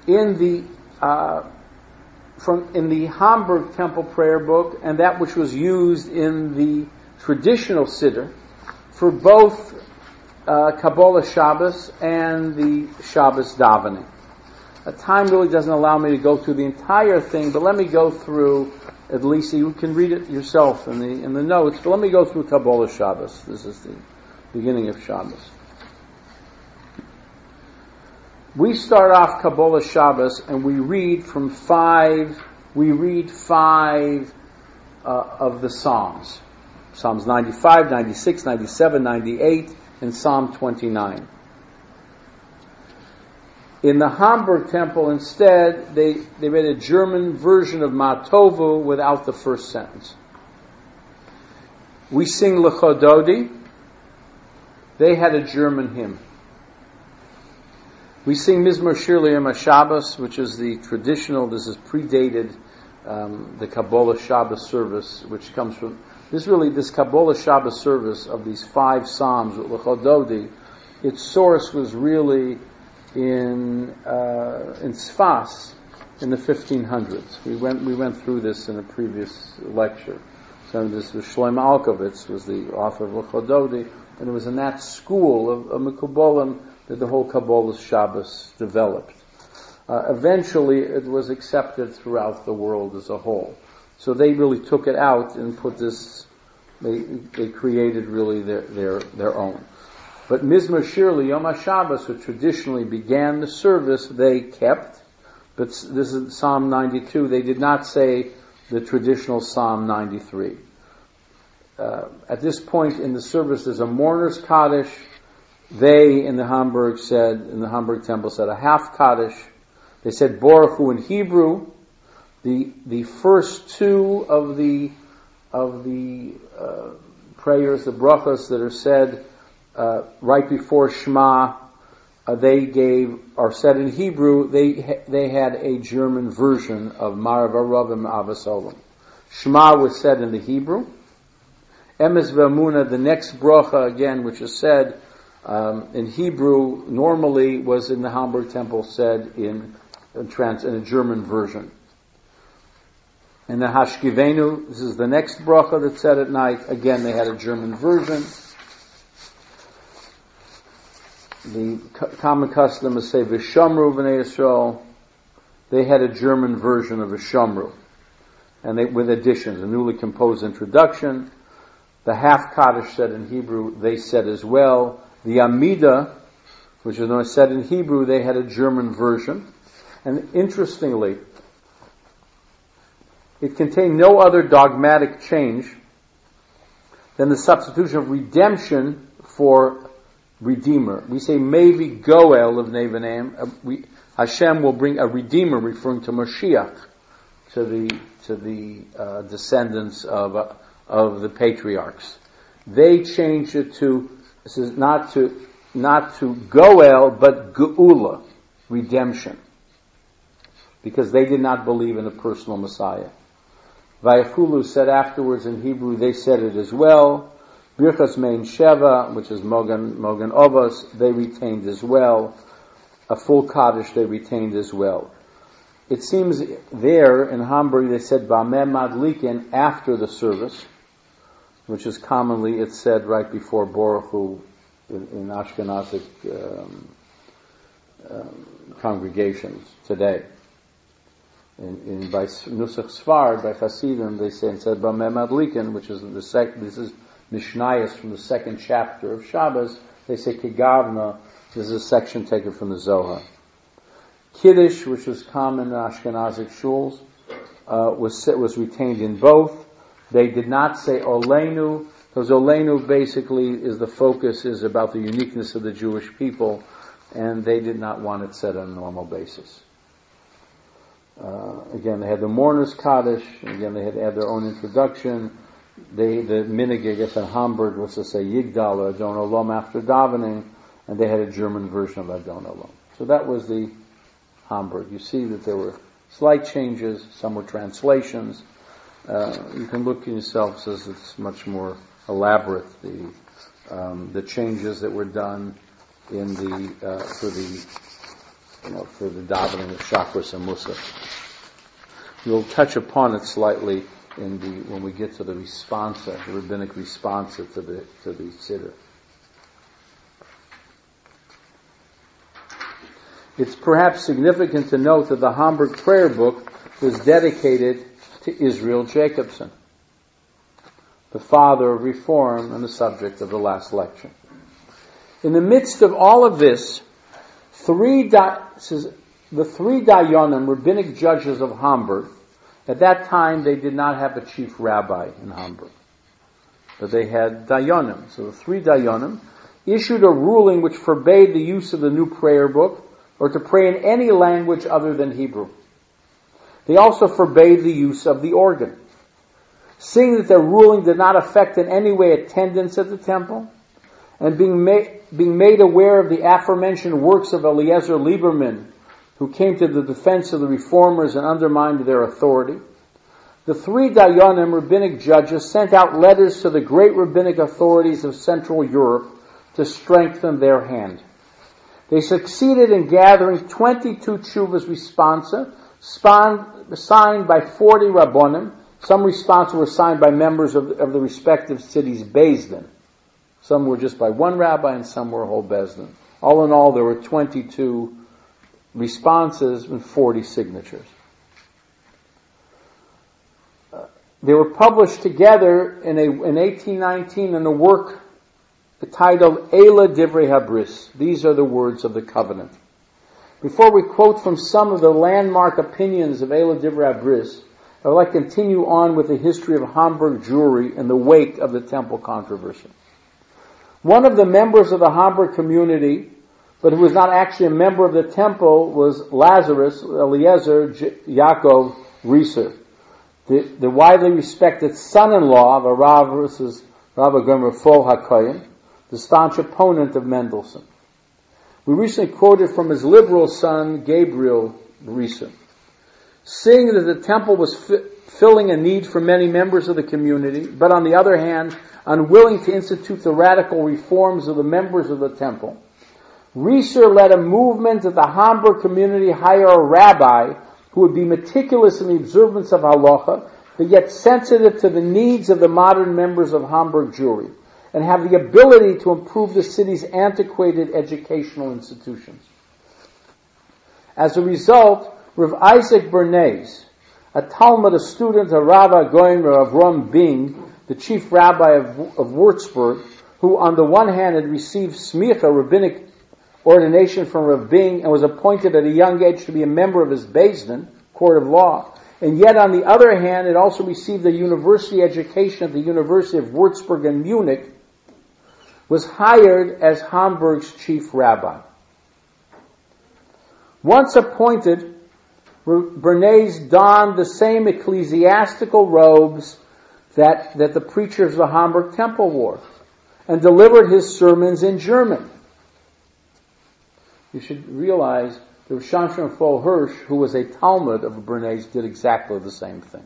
in the uh, from in the Hamburg Temple prayer book, and that which was used in the traditional Siddur for both uh, Kabbalah Shabbos and the Shabbos davening. Uh, time really doesn't allow me to go through the entire thing, but let me go through, at least you can read it yourself in the in the notes, but let me go through Kabbalah Shabbos. This is the beginning of Shabbos. We start off Kabbalah Shabbos and we read from five, we read five uh, of the Psalms. Psalms ninety-five, ninety-six, ninety-seven, ninety-eight, and Psalm twenty-nine. In the Hamburg Temple, instead, they, they read a German version of Matovu without the first sentence. We sing Lechododi. They had a German hymn. We sing Mizmor Shir L'Yom HaShabbos, which is the traditional, this is predated um, the Kabbalah Shabbos service, which comes from, this really, this Kabbalah Shabbos service of these five Psalms with Lechododi, its source was really in uh, in Sfas in the fifteen hundreds. We went we went through this in a previous lecture. So this was Shlomo Alkovitz was the author of Lechododi, and it was in that school of, of Mekubalim that the whole Kabbalah Shabbos developed. Uh, eventually, it was accepted throughout the world as a whole. So they really took it out and put this. They they created really their their their own. But Mizmor Shir L'Yom HaShabbos, which traditionally began the service, they kept. But this is Psalm ninety-two. They did not say the traditional Psalm ninety-three. Uh, at this point in the service, there's a mourner's Kaddish. They in the Hamburg said, in the Hamburg Temple said a half Kaddish. They said Baruch Hu in Hebrew. The the first two of the of the uh, prayers, the brachos that are said Uh, right before Shema, uh, they gave, are said in Hebrew, they they had a German version of Marav Aravim Avos Olam. Shema was said in the Hebrew. Emes V'Emunah, the next bracha again, which is said um, in Hebrew, normally was in the Hamburg Temple said in, in, trans, in a German version. And the Hashkivenu, this is the next bracha that's said at night. Again, they had a German version. The common custom is say V'Shamru B'nai Yisrael. They had a German version of V'Shamru, and they, with additions, a newly composed introduction. The half Kaddish said in Hebrew, they said as well. The Amida, which is not said in Hebrew, they had a German version. And interestingly, it contained no other dogmatic change than the substitution of redemption for Redeemer. We say maybe Goel of Nevanim. Uh, we, Hashem will bring a Redeemer, referring to Mashiach, to the to the uh, descendants of uh, of the patriarchs. They changed it to this is not to not to Goel but Geula, redemption, because they did not believe in a personal Messiah. Vayachulu said afterwards in Hebrew, they said it as well. Birchas Mein Sheva, which is Mogan, Mogan Ovos, they retained as well. A full Kaddish they retained as well. It seems there in Hamburg they said Bameh Madlikin after the service, which is commonly it's said right before Baruch Hu in, in Ashkenazic um, um, congregations today. In, in by Nusach Sfard, by Hasidim, they say and said Bameh Madlikin, which is the sec. This is Mishnayos from the second chapter of Shabbos. They say Kigavna. This is a section taken from the Zohar. Kiddush, which was common in Ashkenazic shuls, uh, was was retained in both. They did not say Olenu, because Olenu basically is the focus is about the uniqueness of the Jewish people, and they did not want it said on a normal basis. Uh, again, they had the mourner's Kaddish. Again, they had to add their own introduction. They, the minig, I guess, in Hamburg was to say Yigdal or Adon Olam after davening, and they had a German version of Adon Olam. So that was the Hamburg. You see that there were slight changes. Some were translations. Uh, you can look in yourself as it's much more elaborate. The um, the changes that were done in the uh, for the you know, for the davening of Shachris and Musaf. We'll touch upon it slightly in the when we get to the responsa, the rabbinic responsa to the to the siddur. It's perhaps significant to note that the Hamburg prayer book was dedicated to Israel Jacobson, the father of reform and the subject of the last lecture. In the midst of all of this, three da- says, the three dayanim, rabbinic judges of Hamburg, at that time they did not have a chief rabbi in Hamburg, but they had dayanim. So the three dayanim issued a ruling which forbade the use of the new prayer book or to pray in any language other than Hebrew. They also forbade the use of the organ. Seeing that their ruling did not affect in any way attendance at the temple, and being made, being made aware of the aforementioned works of Eliezer Lieberman, who came to the defense of the reformers and undermined their authority, the three dayanim, rabbinic judges, sent out letters to the great rabbinic authorities of Central Europe to strengthen their hand. They succeeded in gathering twenty-two tshuvas responsa, signed by forty rabbonim. Some responsa were signed by members of, of the respective cities' beis din. Some were just by one rabbi and some were whole beis din. All in all, there were twenty-two responses and forty signatures. Uh, they were published together in, a, in eighteen nineteen in a work titled Eila Divrei Habris. These are the words of the covenant. Before we quote from some of the landmark opinions of Eila Divrei Habris, I would like to continue on with the history of Hamburg Jewry in the wake of the temple controversy. One of the members of the Hamburg community, but who was not actually a member of the temple, was Lazarus Eliezer J- Yaakov Rieser, the, the widely respected son-in-law of a Rav versus Rabbi Gomer Fol HaKoyen, the staunch opponent of Mendelssohn. We recently quoted from his liberal son, Gabriel Rieser. Seeing that the temple was fi- filling a need for many members of the community, but on the other hand, unwilling to institute the radical reforms of the members of the temple, Rieser led a movement that the Hamburg community hire a rabbi who would be meticulous in the observance of halacha, but yet sensitive to the needs of the modern members of Hamburg Jewry, and have the ability to improve the city's antiquated educational institutions. As a result, Rav Isaac Bernays, a Talmud, a student of Rav Goin Rav Rom Bing, the chief rabbi of, of Würzburg, who on the one hand had received smicha, rabbinic ordination from Rav Bing, and was appointed at a young age to be a member of his beis din, court of law, and yet on the other hand had also received a university education at the University of Würzburg in Munich, was hired as Hamburg's chief rabbi. Once appointed, Bernays donned the same ecclesiastical robes that, that the preachers of the Hamburg temple wore, and delivered his sermons in German. You should realize that Shamshon Fol Hirsch, who was a Talmud of Bernays, did exactly the same thing.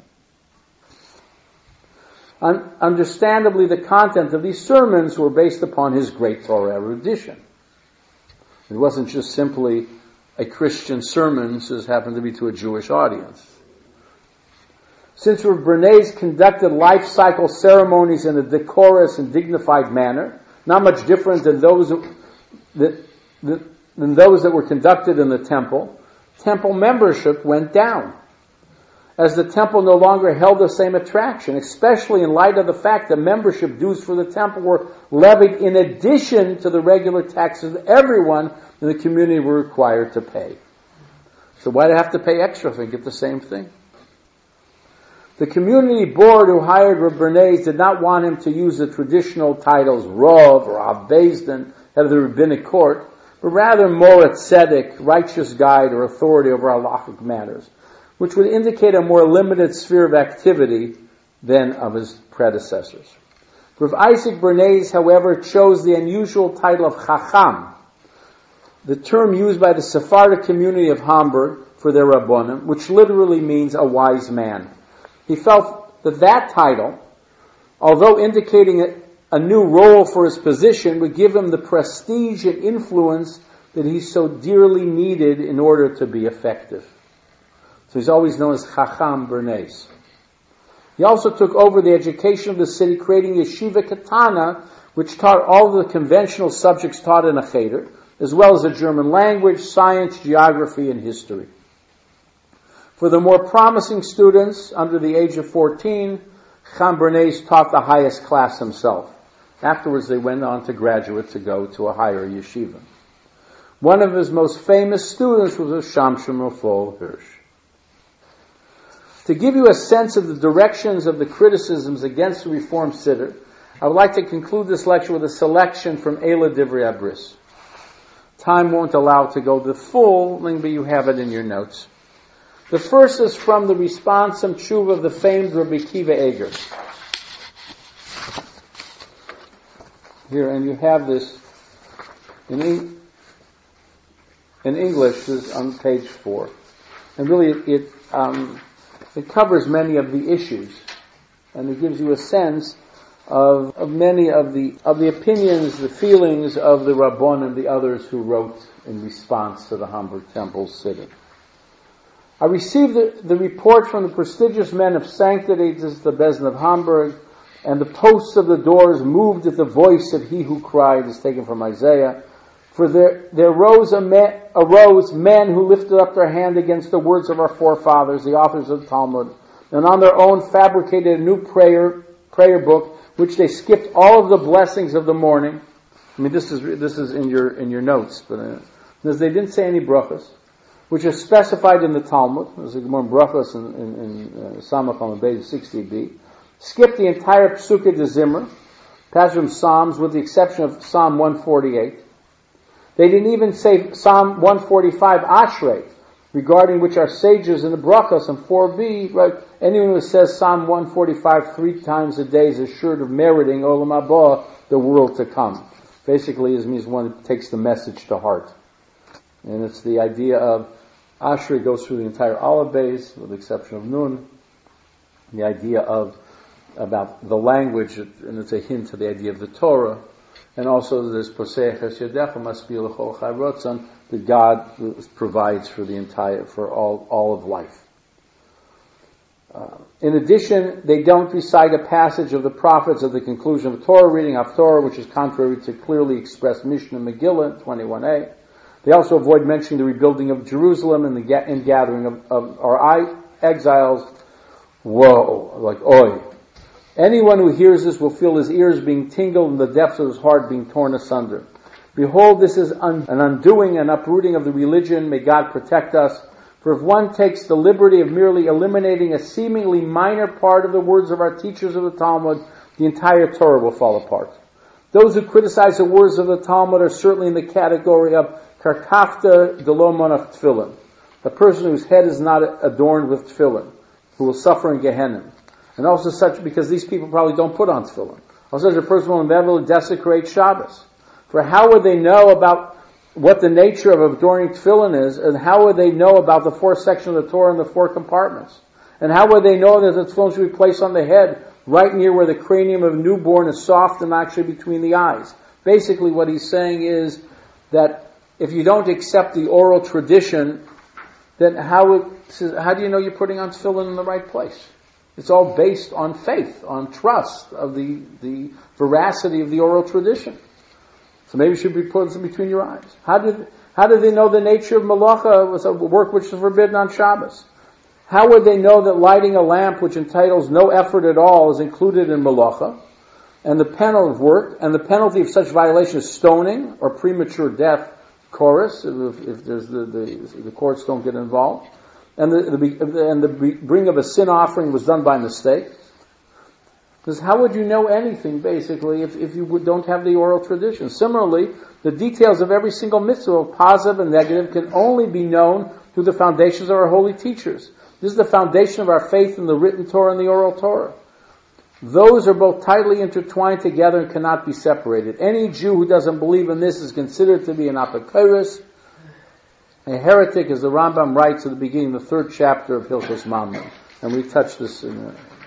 Un- understandably, the content of these sermons were based upon his great Torah erudition. It wasn't just simply a Christian sermon, just happened to be to a Jewish audience. Since Rav Bernays conducted life cycle ceremonies in a decorous and dignified manner, not much different than those that, that, than those that were conducted in the temple, temple membership went down, as the temple no longer held the same attraction, especially in light of the fact that membership dues for the temple were levied in addition to the regular taxes that everyone in the community were required to pay. So why do they have to pay extra if they get the same thing? The community board who hired Rav Bernays did not want him to use the traditional titles Rav or Av Beis Din, head of the rabbinic court, but rather Morat Tzedek, righteous guide or authority over halachic matters, which would indicate a more limited sphere of activity than of his predecessors. Rav Isaac Bernays, however, chose the unusual title of Chacham, the term used by the Sephardic community of Hamburg for their Rabbonim, which literally means a wise man. He felt that that title, although indicating a, a new role for his position, would give him the prestige and influence that he's so dearly needed in order to be effective. So he's always known as Chacham Bernays. He also took over the education of the city, creating Yeshiva Katana, which taught all the conventional subjects taught in a cheder, as well as the German language, science, geography, and history. For the more promising students under the age of fourteen, Chacham Bernays taught the highest class himself. Afterwards, they went on to graduate to go to a higher yeshiva. One of his most famous students was Shamshon Raphael Hirsch. To give you a sense of the directions of the criticisms against the Reform Siddur, I would like to conclude this lecture with a selection from Eila Divrei Abris. Time won't allow to go the full, but you have it in your notes. The first is from the responsum tshuva of the famed Rabbi Kiva Eger. Here, and you have this in, in English, this is on page four. And really, it, it, um, it covers many of the issues, and it gives you a sense of, of many of the of the opinions, the feelings of the Rabbon and the others who wrote in response to the Hamburg Temple Siddur. I received the, the report from the prestigious men of sanctity, this is the Bezdin of Hamburg, and the posts of the doors moved at the voice of he who cried, is taken from Isaiah. For there, there rose a man, arose men who lifted up their hand against the words of our forefathers, the authors of the Talmud, and on their own fabricated a new prayer, prayer book, which they skipped all of the blessings of the morning. I mean, this is, this is in your, in your notes, but, uh, because they didn't say any brachas, which is specified in the Talmud. There's a more brachas in, in, in uh, Samach on the sixty b. Skip the entire Psukkah de Zimmer, passage from Psalms, with the exception of Psalm one forty-eight. They didn't even say Psalm one forty-five Ashrei, regarding which our sages in the brachas in four b, right? Anyone who says Psalm one forty-five three times a day is assured of meriting Olam Haba, the world to come. Basically, it means one that takes the message to heart. And it's the idea of Ashrei goes through the entire Aleph base, with the exception of Nun. The idea of about the language, and it's a hint to the idea of the Torah. And also there's Posei Chesed must be l'chol chai rotzon, that God provides for the entire, for all, all of life. Uh, in addition, they don't recite a passage of the prophets at the conclusion of Torah reading, Haftorah, which is contrary to clearly expressed Mishnah Megillah, twenty-one a. They also avoid mentioning the rebuilding of Jerusalem and the ga- and gathering of, of our exiles. Whoa, like oi. Anyone who hears this will feel his ears being tingled and the depths of his heart being torn asunder. Behold, this is un- an undoing and uprooting of the religion. May God protect us. For if one takes the liberty of merely eliminating a seemingly minor part of the words of our teachers of the Talmud, the entire Torah will fall apart. Those who criticize the words of the Talmud are certainly in the category of karkafta delomon of tefillin, a person whose head is not adorned with tefillin, who will suffer in Gehenna. And also such, because these people probably don't put on tefillin. Also such a person will inevitably desecrate Shabbos. For how would they know about what the nature of adorning tefillin is, and how would they know about the four sections of the Torah and the four compartments? And how would they know that the tefillin should be placed on the head, right near where the cranium of a newborn is soft and actually between the eyes? Basically what he's saying is that if you don't accept the oral tradition, then how, it, how do you know you're putting on tefillin in the right place? It's all based on faith, on trust of the, the veracity of the oral tradition. So maybe you should be putting them between your eyes. How did, how did they know the nature of malacha was a work which is forbidden on Shabbos? How would they know that lighting a lamp which entitles no effort at all is included in malacha? And the penalty of work, and the penalty of such violation is stoning or premature death, chorus, if, if there's the, the, the courts don't get involved. And the, the, and the bring of a sin offering was done by mistake. Because how would you know anything, basically, if, if you don't have the oral tradition? Similarly, the details of every single mitzvah, positive and negative, can only be known through the foundations of our holy teachers. This is the foundation of our faith in the written Torah and the oral Torah. Those are both tightly intertwined together and cannot be separated. Any Jew who doesn't believe in this is considered to be an apokoros, a heretic, as the Rambam writes at the beginning of the third chapter of Hilchos Mamre. And we touched this in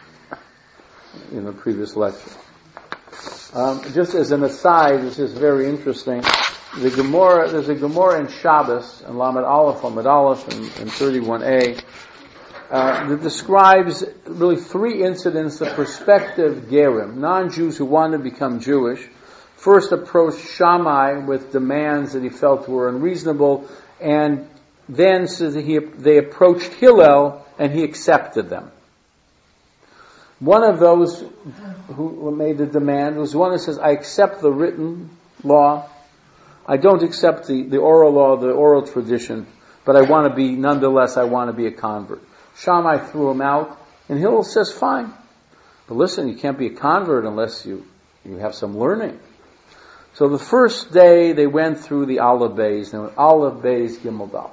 a, in a previous lecture. Um, just as an aside, this is very interesting. the Gemara, there's a Gemara in Shabbos, in Lamed Aleph, Lamed Aleph, in, in thirty-one A, uh, that describes really three incidents of prospective Gerim, non-Jews who wanted to become Jewish, first approached Shammai with demands that he felt were unreasonable, and then says that he, they approached Hillel, and he accepted them. One of those who made the demand was one that says, I accept the written law, I don't accept the, the oral law, the oral tradition, but I want to be, nonetheless, I want to be a convert. Shammai threw him out, and Hillel says, fine. But listen, you can't be a convert unless you, you have some learning. So the first day they went through the Aleph Beis, and Aleph Beis Gimel Daled.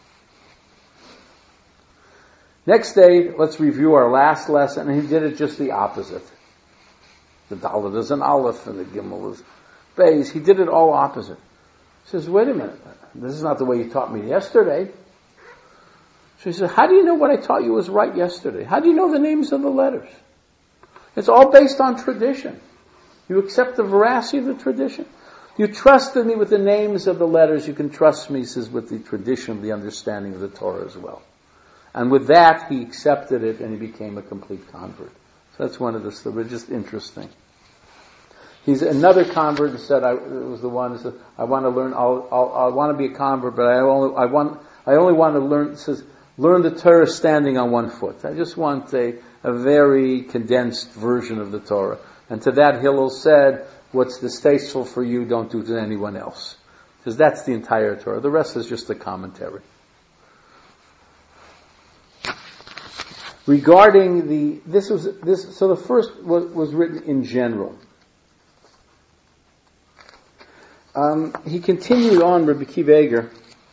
Next day, let's review our last lesson, and he did it just the opposite. The Daled is an Aleph, and the Gimel is Beis. He did it all opposite. He says, wait a minute, this is not the way you taught me yesterday. So he says, how do you know what I taught you was right yesterday? How do you know the names of the letters? It's all based on tradition. You accept the veracity of the tradition. You trusted me with the names of the letters, you can trust me, he says, with the tradition, the understanding of the Torah as well. And with that, he accepted it and he became a complete convert. So that's one of the, so it's just interesting. He's another convert who said, I it was the one who said, I want to learn, I'll, I'll, I want to be a convert, but I only, I want, I only want to learn, says, learn the Torah standing on one foot. I just want a, a very condensed version of the Torah. And to that Hillel said, what's distasteful for you, don't do to anyone else. Because that's the entire Torah. The rest is just a commentary. Regarding the, this was, this, so the first was, was written in general. Um, he continued on, Rabbi Akiva Eiger,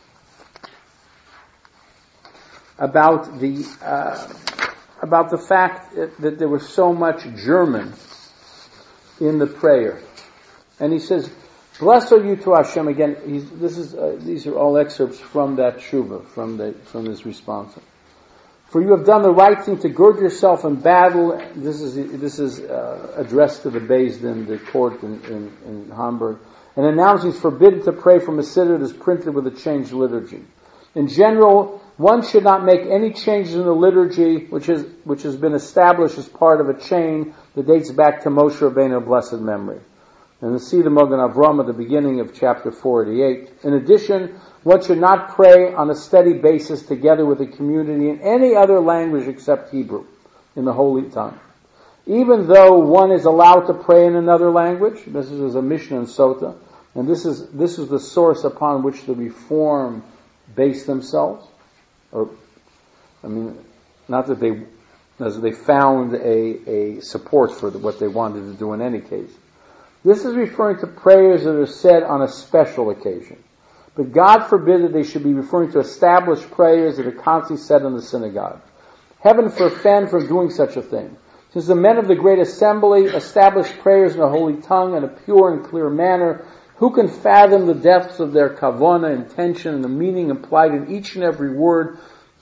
about the, uh, about the fact that there was so much German in the prayer. And he says, blessed are you to Hashem. Again, he's, this is, uh, these are all excerpts from that Shuvah, from the, from this response. For you have done the right thing to gird yourself in battle. This is this is uh, addressed to the Beis Din, the court in, in, in Hamburg. And announcing it's forbidden to pray from a siddur that is printed with a changed liturgy. In general, one should not make any changes in the liturgy which is which has been established as part of a chain that dates back to Moshe Rabbeinu of blessed memory. And we see the Magen Avram at the beginning of chapter forty-eight. In addition, one should not pray on a steady basis together with the community in any other language except Hebrew, in the holy tongue. Even though one is allowed to pray in another language, this is a Mishnah in Sota, and this is this is the source upon which the Reform based themselves. Or, I mean, not that they, as they found a, a support for the, what they wanted to do in any case. This is referring to prayers that are said on a special occasion. But God forbid that they should be referring to established prayers that are constantly said in the synagogue. Heaven forfend from doing such a thing. Since the men of the great assembly established prayers in a holy tongue in a pure and clear manner, who can fathom the depths of their kavana, intention, and the meaning implied in each and every word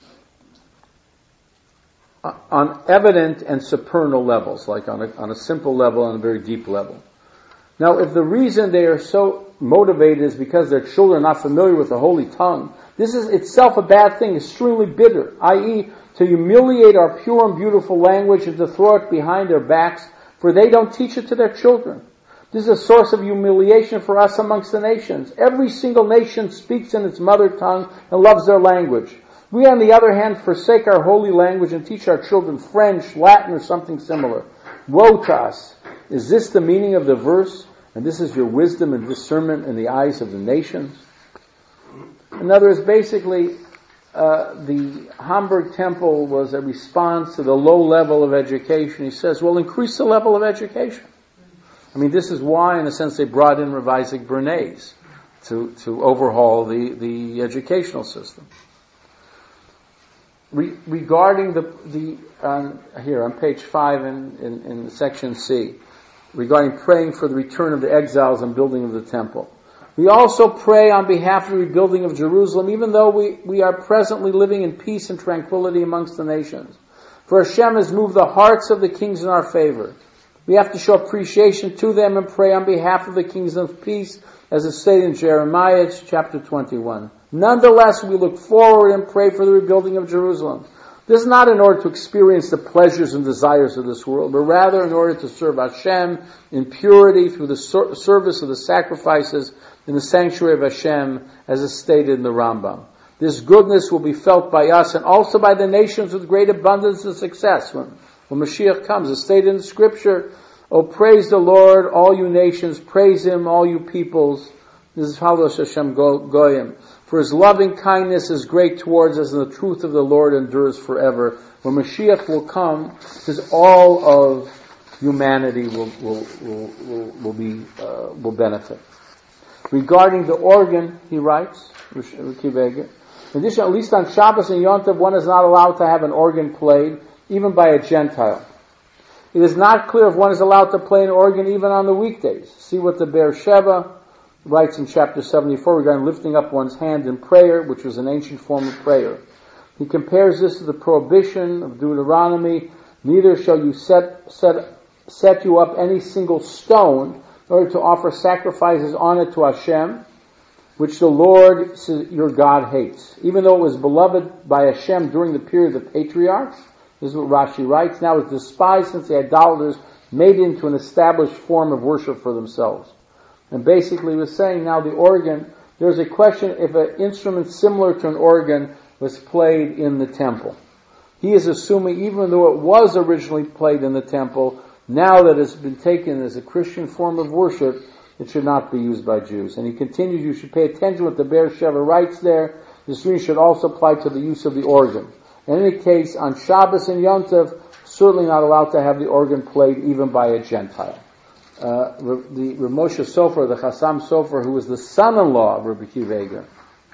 on evident and supernal levels, like on a, on a simple level and a very deep level? Now, if the reason they are so motivated is because their children are not familiar with the holy tongue, this is itself a bad thing, extremely bitter, that is, to humiliate our pure and beautiful language and to throw it behind their backs, for they don't teach it to their children. This is a source of humiliation for us amongst the nations. Every single nation speaks in its mother tongue and loves their language. We, on the other hand, forsake our holy language and teach our children French, Latin, or something similar. Woe to us! Is this the meaning of the verse? And this is your wisdom and discernment in the eyes of the nations? In other words, basically, uh, the Hamburg Temple was a response to the low level of education. He says, well, increase the level of education. I mean, this is why, in a sense, they brought in Rav Isaac Bernays to, to overhaul the, the educational system. Re- regarding the, the um, here on page five in, in, in section C, regarding praying for the return of the exiles and building of the temple. We also pray on behalf of the rebuilding of Jerusalem, even though we, we are presently living in peace and tranquility amongst the nations. For Hashem has moved the hearts of the kings in our favor. We have to show appreciation to them and pray on behalf of the kings of peace, as it stated in Jeremiah chapter twenty-one. Nonetheless, we look forward and pray for the rebuilding of Jerusalem. This is not in order to experience the pleasures and desires of this world, but rather in order to serve Hashem in purity through the ser- service of the sacrifices in the sanctuary of Hashem, as is stated in the Rambam. This goodness will be felt by us and also by the nations with great abundance and success. When, when Mashiach comes, as stated in the scripture, "O praise the Lord, all you nations, praise Him, all you peoples." This is Halos Hashem Goyim. "For His loving kindness is great towards us, and the truth of the Lord endures forever." When Mashiach will come, says all of humanity will will will will, will be uh, will benefit. Regarding the organ, he writes, in addition, at least on Shabbos and Yom Tov, one is not allowed to have an organ played, even by a Gentile. It is not clear if one is allowed to play an organ even on the weekdays. See what the Be'er Sheva writes in chapter seventy-four regarding lifting up one's hand in prayer, which was an ancient form of prayer. He compares this to the prohibition of Deuteronomy, "Neither shall you set, set, set you up any single stone in order to offer sacrifices on it to Hashem, which the Lord your God hates." Even though it was beloved by Hashem during the period of the patriarchs, this is what Rashi writes, now it's despised since the idolaters made it into an established form of worship for themselves. And basically we're saying now the organ, there's a question if an instrument similar to an organ was played in the temple. He is assuming even though it was originally played in the temple, now that it's been taken as a Christian form of worship, it should not be used by Jews. And he continues, you should pay attention what the Be'er Sheva writes there. This reading should also apply to the use of the organ. In any case, on Shabbos and Yom Tov, certainly not allowed to have the organ played even by a Gentile. Uh, the Rav Moshe Sofer, the Chassam Sofer, who was the son-in-law of Rabbi Akiva Eiger,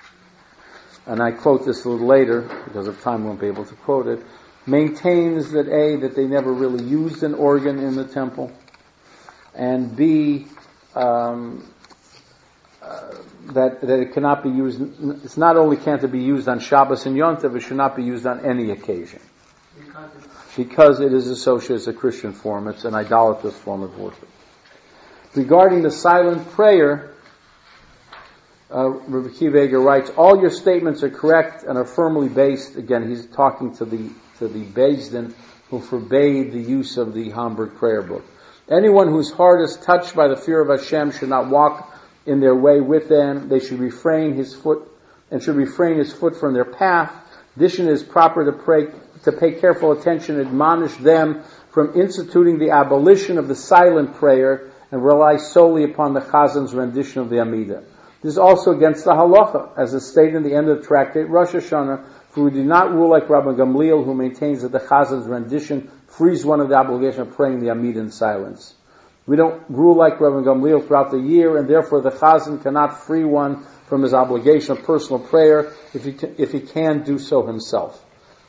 and I quote this a little later, because of time we won't be able to quote it, maintains that A, that they never really used an organ in the temple, and B, um, uh, that that it cannot be used, it's not only can't it be used on Shabbos and Yom Tov, it should not be used on any occasion. Because, because it is associated as a Christian form, it's an idolatrous form of worship. Regarding the silent prayer, uh, Rabbi Akiva Eiger writes, all your statements are correct and are firmly based. Again, he's talking to the to the Beis Din who forbade the use of the Hamburg prayer book. Anyone whose heart is touched by the fear of Hashem should not walk in their way with them. They should refrain his foot and should refrain his foot from their path. This is proper to pray to pay careful attention, admonish them from instituting the abolition of the silent prayer and rely solely upon the Chazan's rendition of the Amidah. This is also against the halacha, as is stated in the end of the tractate Rosh Hashanah, for we do not rule like Rabbi Gamliel, who maintains that the Chazan's rendition frees one of the obligation of praying the Amidah in silence. We don't rule like Rabbi Gamliel throughout the year, and therefore the Chazan cannot free one from his obligation of personal prayer if he can, if he can do so himself.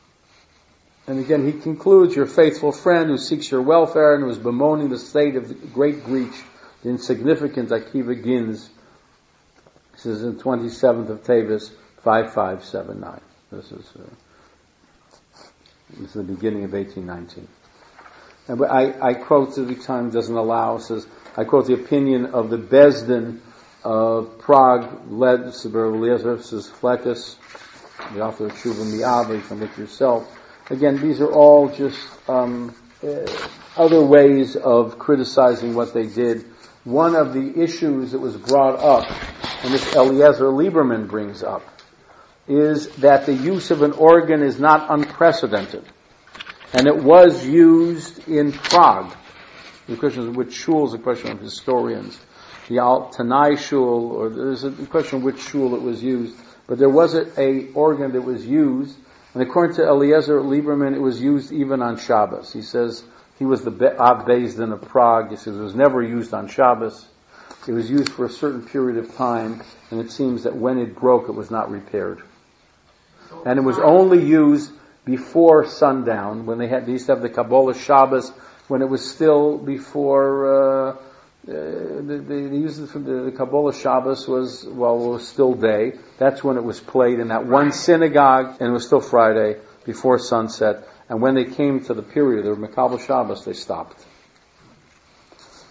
And again, he concludes, your faithful friend who seeks your welfare and who is bemoaning the state of the great breach, the insignificant Akiva Gins. This is in twenty-seventh of Tevis, five five seven nine. This is uh, this is the beginning of eighteen nineteen. And I, I quote, the time doesn't allow, says, I quote the opinion of the Beis Din of Prague, led by Eliezer Fletus, the author of Tshuva Mi'ava. You can look yourself. Again, these are all just um, uh, other ways of criticizing what they did. One of the issues that was brought up, and this Eliezer Lieberman brings up, is that the use of an organ is not unprecedented. And it was used in Prague. The question is which shul is a question of historians. The Al Tanai shul, or there's a question of which shul it was used. But there was a, a organ that was used, and according to Eliezer Lieberman, it was used even on Shabbos. He says he was the Av Beis Din of Prague. He says it was never used on Shabbos. It was used for a certain period of time, and it seems that when it broke, it was not repaired. And it was only used before sundown, when they had, they used to have the Kabbalah Shabbos, when it was still before, uh, uh, the, the, the use of the, the Kabbalah Shabbos was, well, it was still day. That's when it was played in that one synagogue, and it was still Friday, before sunset. And when they came to the period of Makabel Shabbos, they stopped.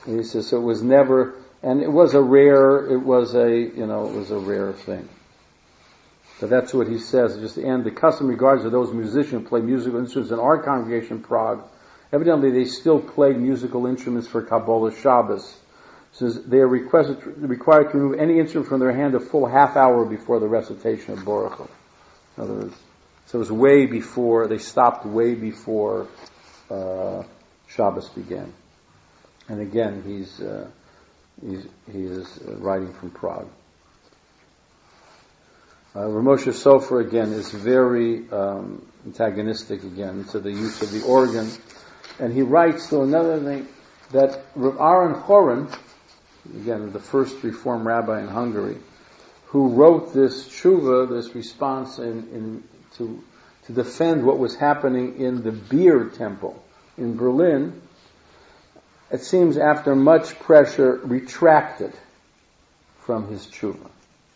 he says, so it was never, and it was a rare, it was a, you know, it was a rare thing. But that's what he says, just the end. The custom regards to those musicians who play musical instruments in our congregation in Prague. Evidently they still played musical instruments for Kabbalah Shabbos. Says they are requested, required to remove any instrument from their hand a full half hour before the recitation of Baruch Hu. In other words, so it was way before, they stopped way before uh, Shabbos began. And again, he's, uh, he's he is uh, writing from Prague. Uh, Ramosha Sofer again is very um, antagonistic again to the use of the organ. And he writes, though, another thing, that Rav Aaron Chorin, again, the first Reform rabbi in Hungary, who wrote this tshuva, this response in, in to to defend what was happening in the Beer Temple in Berlin, it seems after much pressure retracted from his tshuva.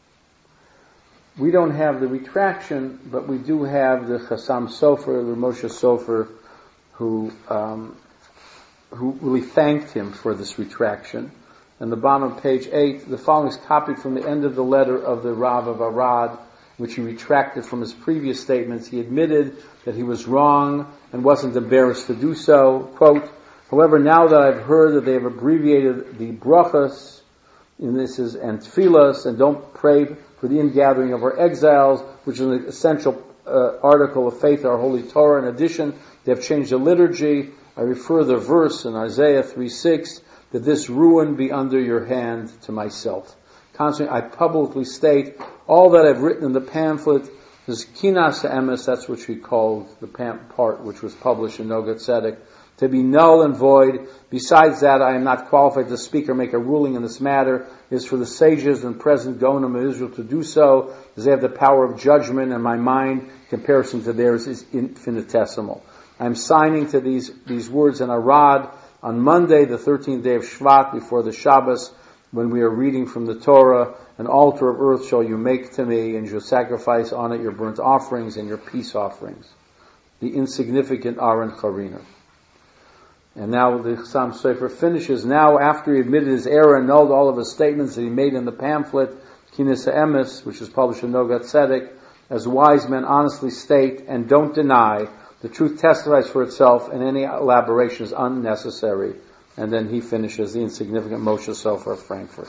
We don't have the retraction, but we do have the Chassam Sofer, the Moshe Sofer, who um, who really thanked him for this retraction. And the bottom of page eight, the following is copied from the end of the letter of the Rav of Arad, which he retracted from his previous statements. He admitted that he was wrong and wasn't embarrassed to do so. Quote, however, now that I've heard that they have abbreviated the brachas, and this is and tefillas, and don't pray for the ingathering of our exiles, which is an essential uh, article of faith, our Holy Torah. In addition, they have changed the liturgy. I refer the verse in Isaiah three six, that this ruin be under your hand to myself. Consequently, I publicly state all that I've written in the pamphlet, this Kinas Emes, that's what we called the pam- part which was published in Noga Tzedek, to be null and void. Besides that, I am not qualified to speak or make a ruling in this matter. It is for the sages and present Gonim of Israel to do so, as they have the power of judgment, and my mind, in comparison to theirs, is infinitesimal. I am signing to these, these words in Arad on Monday, the thirteenth day of Shvat, before the Shabbos, when we are reading from the Torah, an altar of earth shall you make to me, and you shall sacrifice on it your burnt offerings and your peace offerings. The insignificant Aaron Chariner. And now the Chassam Sofer finishes. Now, after he admitted his error and annulled all of his statements that he made in the pamphlet, Kinas Emes, which is published in Noga Tzedek, as wise men honestly state and don't deny, the truth testifies for itself, and any elaboration is unnecessary. And then he finishes the insignificant Moshe Sofer of Frankfurt.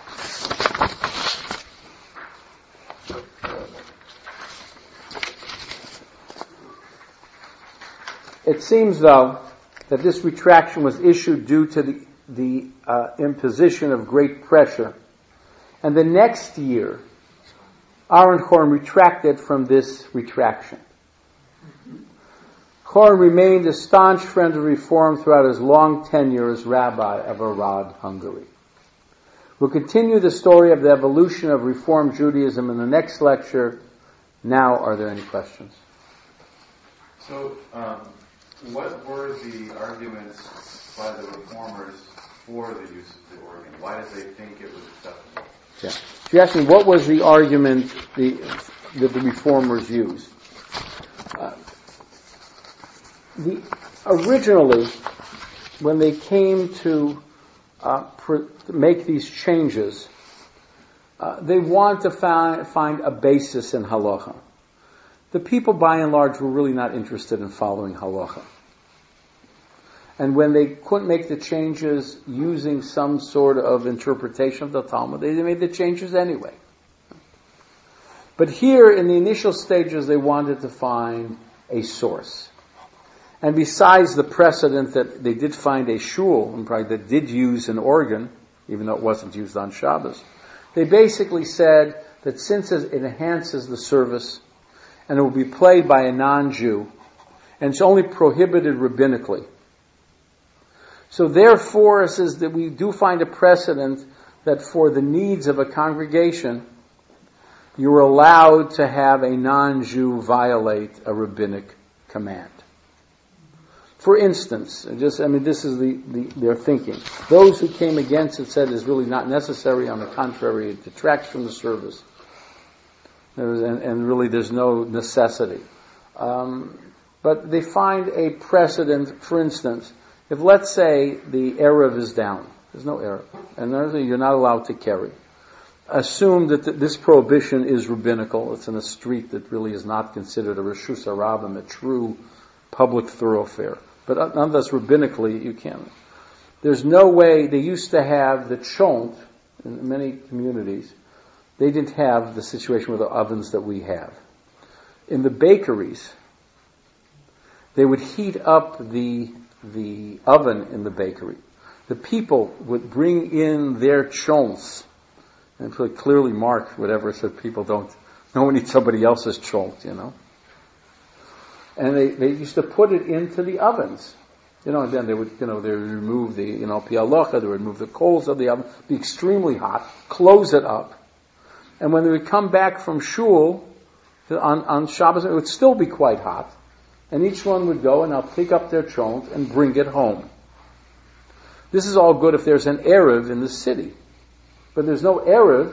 It seems, though, that this retraction was issued due to the, the uh, imposition of great pressure. And the next year, Aaron Chorin retracted from this retraction. Chorin remained a staunch friend of Reform throughout his long tenure as rabbi of Arad, Hungary. We'll continue the story of the evolution of Reform Judaism in the next lecture. Now, are there any questions? So, um, what were the arguments by the Reformers for the use of the organ? Why did they think it was acceptable? Yeah. So you're asking, what was the argument the, that the Reformers used? Uh, The, originally, when they came to uh, pr- make these changes, uh, they wanted to find, find a basis in halacha. The people, by and large, were really not interested in following halacha. And when they couldn't make the changes using some sort of interpretation of the Talmud, they made the changes anyway. But here, in the initial stages, they wanted to find a source. And besides the precedent that they did find a shul, and probably that did use an organ, even though it wasn't used on Shabbos, they basically said that since it enhances the service, and it will be played by a non-Jew, and it's only prohibited rabbinically. So therefore, it says that we do find a precedent that for the needs of a congregation, you are allowed to have a non-Jew violate a rabbinic command. For instance, just I mean, this is the, the their thinking. Those who came against it said it's really not necessary. On the contrary, it detracts from the service, and, and really there's no necessity. Um, but they find a precedent. For instance, if let's say the Erev is down, There's no Erev. And you're not allowed to carry. Assume that th- this prohibition is rabbinical. It's in a street that really is not considered a Reshus HaRabim, a true public thoroughfare. But nonetheless, rabbinically, you can't. There's no way. They used to have the chont in many communities. They didn't have the situation with the ovens that we have. In the bakeries, they would heat up the the oven in the bakery. The people would bring in their chonts and clearly mark whatever, so people don't, no one eats somebody else's chont, you know. And they, they used to put it into the ovens. You know, and then they would, you know, they would remove the, you know, pialocha, they would remove the coals of the oven, be extremely hot, close it up. And when they would come back from shul, on, on Shabbos, it would still be quite hot. And each one would go and they'll pick up their chont and bring it home. This is all good if there's an Erev in the city. But there's no Erev,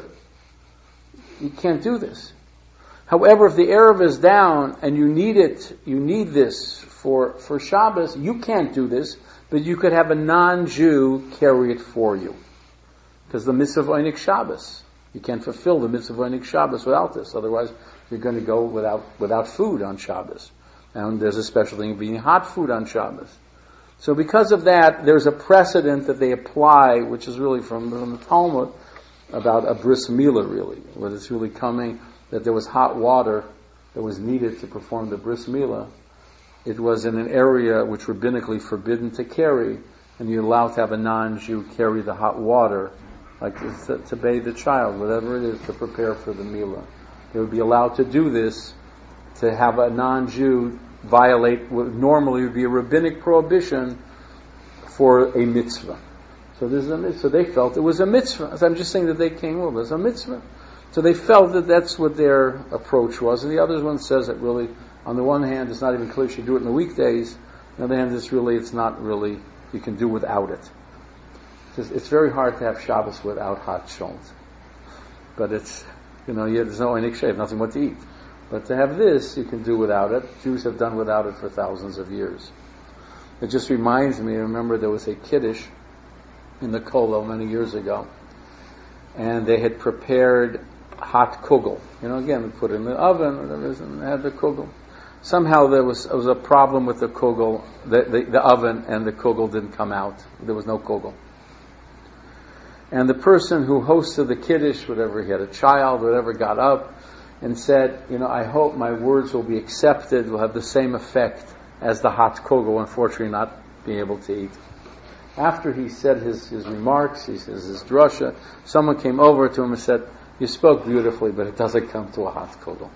you can't do this. However, if the Erev is down and you need it, you need this for, for Shabbos, you can't do this, but you could have a non-Jew carry it for you. Because the mitzvah of Einik Shabbos. You can't fulfill the mitzvah of Einik Shabbos without this. Otherwise, you're going to go without, without food on Shabbos. And there's a special thing of eating hot food on Shabbos. So because of that, there's a precedent that they apply, which is really from, from the Talmud, about a bris milah, really, where it's really coming, that there was hot water that was needed to perform the bris milah. It was in an area which rabbinically forbidden to carry, and you're allowed to have a non-Jew carry the hot water, like to, to bathe the child, whatever it is, to prepare for the milah. They would be allowed to do this, to have a non-Jew violate what normally would be a rabbinic prohibition for a mitzvah. So this is a mitzvah. They felt it was a mitzvah. So I'm just saying that they came over as a mitzvah. So they felt that that's what their approach was. And the other one says that really, on the one hand, it's not even clear you should do it in the weekdays. On the other hand, it's really, it's not really, you can do without it. It's, it's very hard to have Shabbos without hot shont. But it's, you know, yeah, there's no Einik Shabbos, nothing what to eat. But to have this, you can do without it. Jews have done without it for thousands of years. It just reminds me, I remember there was a Kiddush in the Kollel many years ago, and they had prepared hot kugel. You know, again, they put it in the oven, whatever it is, and they had the kugel. Somehow there was, there was a problem with the kugel, the, the, the oven, and the kugel didn't come out. There was no kugel. And the person who hosted the Kiddush, whatever, he had a child, whatever, got up and said, you know, I hope my words will be accepted, will have the same effect as the hot kugel, unfortunately not being able to eat. After he said his, his remarks, he says his drasha, someone came over to him and said, you spoke beautifully, but it doesn't come to a hot kugel.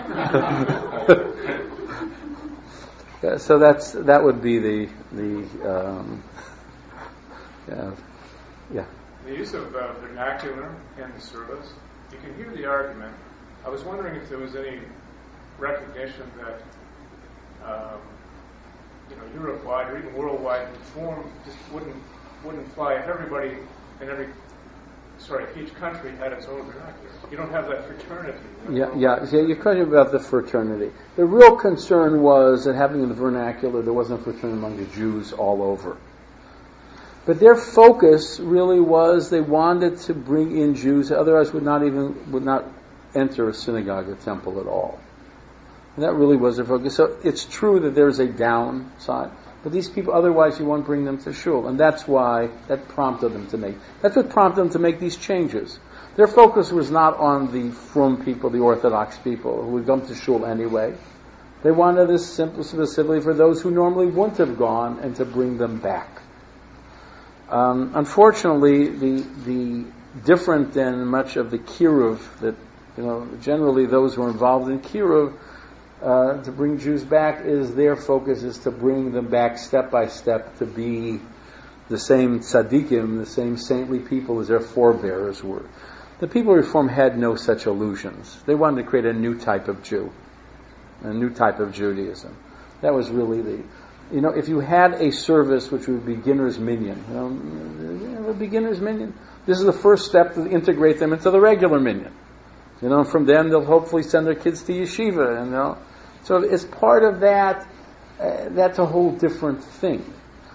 Yeah, so that's, that would be the, the, um, yeah, yeah. The use of uh, vernacular in the service, you can hear the argument. I was wondering if there was any recognition that, um, you know, Europe-wide or even worldwide reform just wouldn't wouldn't fly if everybody in every sorry if each country had its own vernacular. You don't have that fraternity. You know? Yeah, yeah. So you're talking about the fraternity. The real concern was that having the vernacular, there wasn't a fraternity among the Jews all over. But their focus really was they wanted to bring in Jews, otherwise would not even would not enter a synagogue or temple at all. And that really was their focus. So it's true that there's a downside, but these people, otherwise you won't bring them to shul, and that's why that prompted them to make. That's what prompted them to make these changes. Their focus was not on the frum people, the Orthodox people who would come to shul anyway. They wanted this simple, specifically for those who normally wouldn't have gone, and to bring them back. Um, unfortunately, the the different than much of the kiruv that, you know, generally those who are involved in kiruv uh, to bring Jews back, is their focus is to bring them back step by step to be the same tzaddikim, the same saintly people as their forebears were. The people of Reform had no such illusions. They wanted to create a new type of Jew, a new type of Judaism. That was really the, you know, if you had a service which would be beginner's minyan, you know, a beginner's minyan, this is the first step to integrate them into the regular minyan. You know, from then they'll hopefully send their kids to yeshiva, and you know, so as part of that, uh, that's a whole different thing.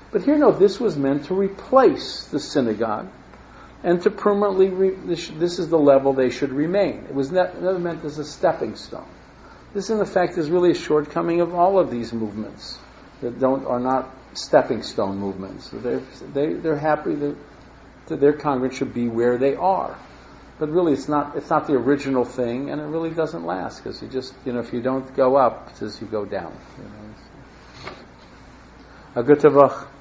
But here, no, this was meant to replace the synagogue and to permanently, re- this, this is the level they should remain. It was not, never meant as a stepping stone. This, in effect, is really a shortcoming of all of these movements that don't are not stepping stone movements. They're, they, they're happy that, that their congregants should be where they are. But really, it's not it's not the original thing, and it really doesn't last, because you just, you know, if you don't go up, it says you go down. You know, a good tavach.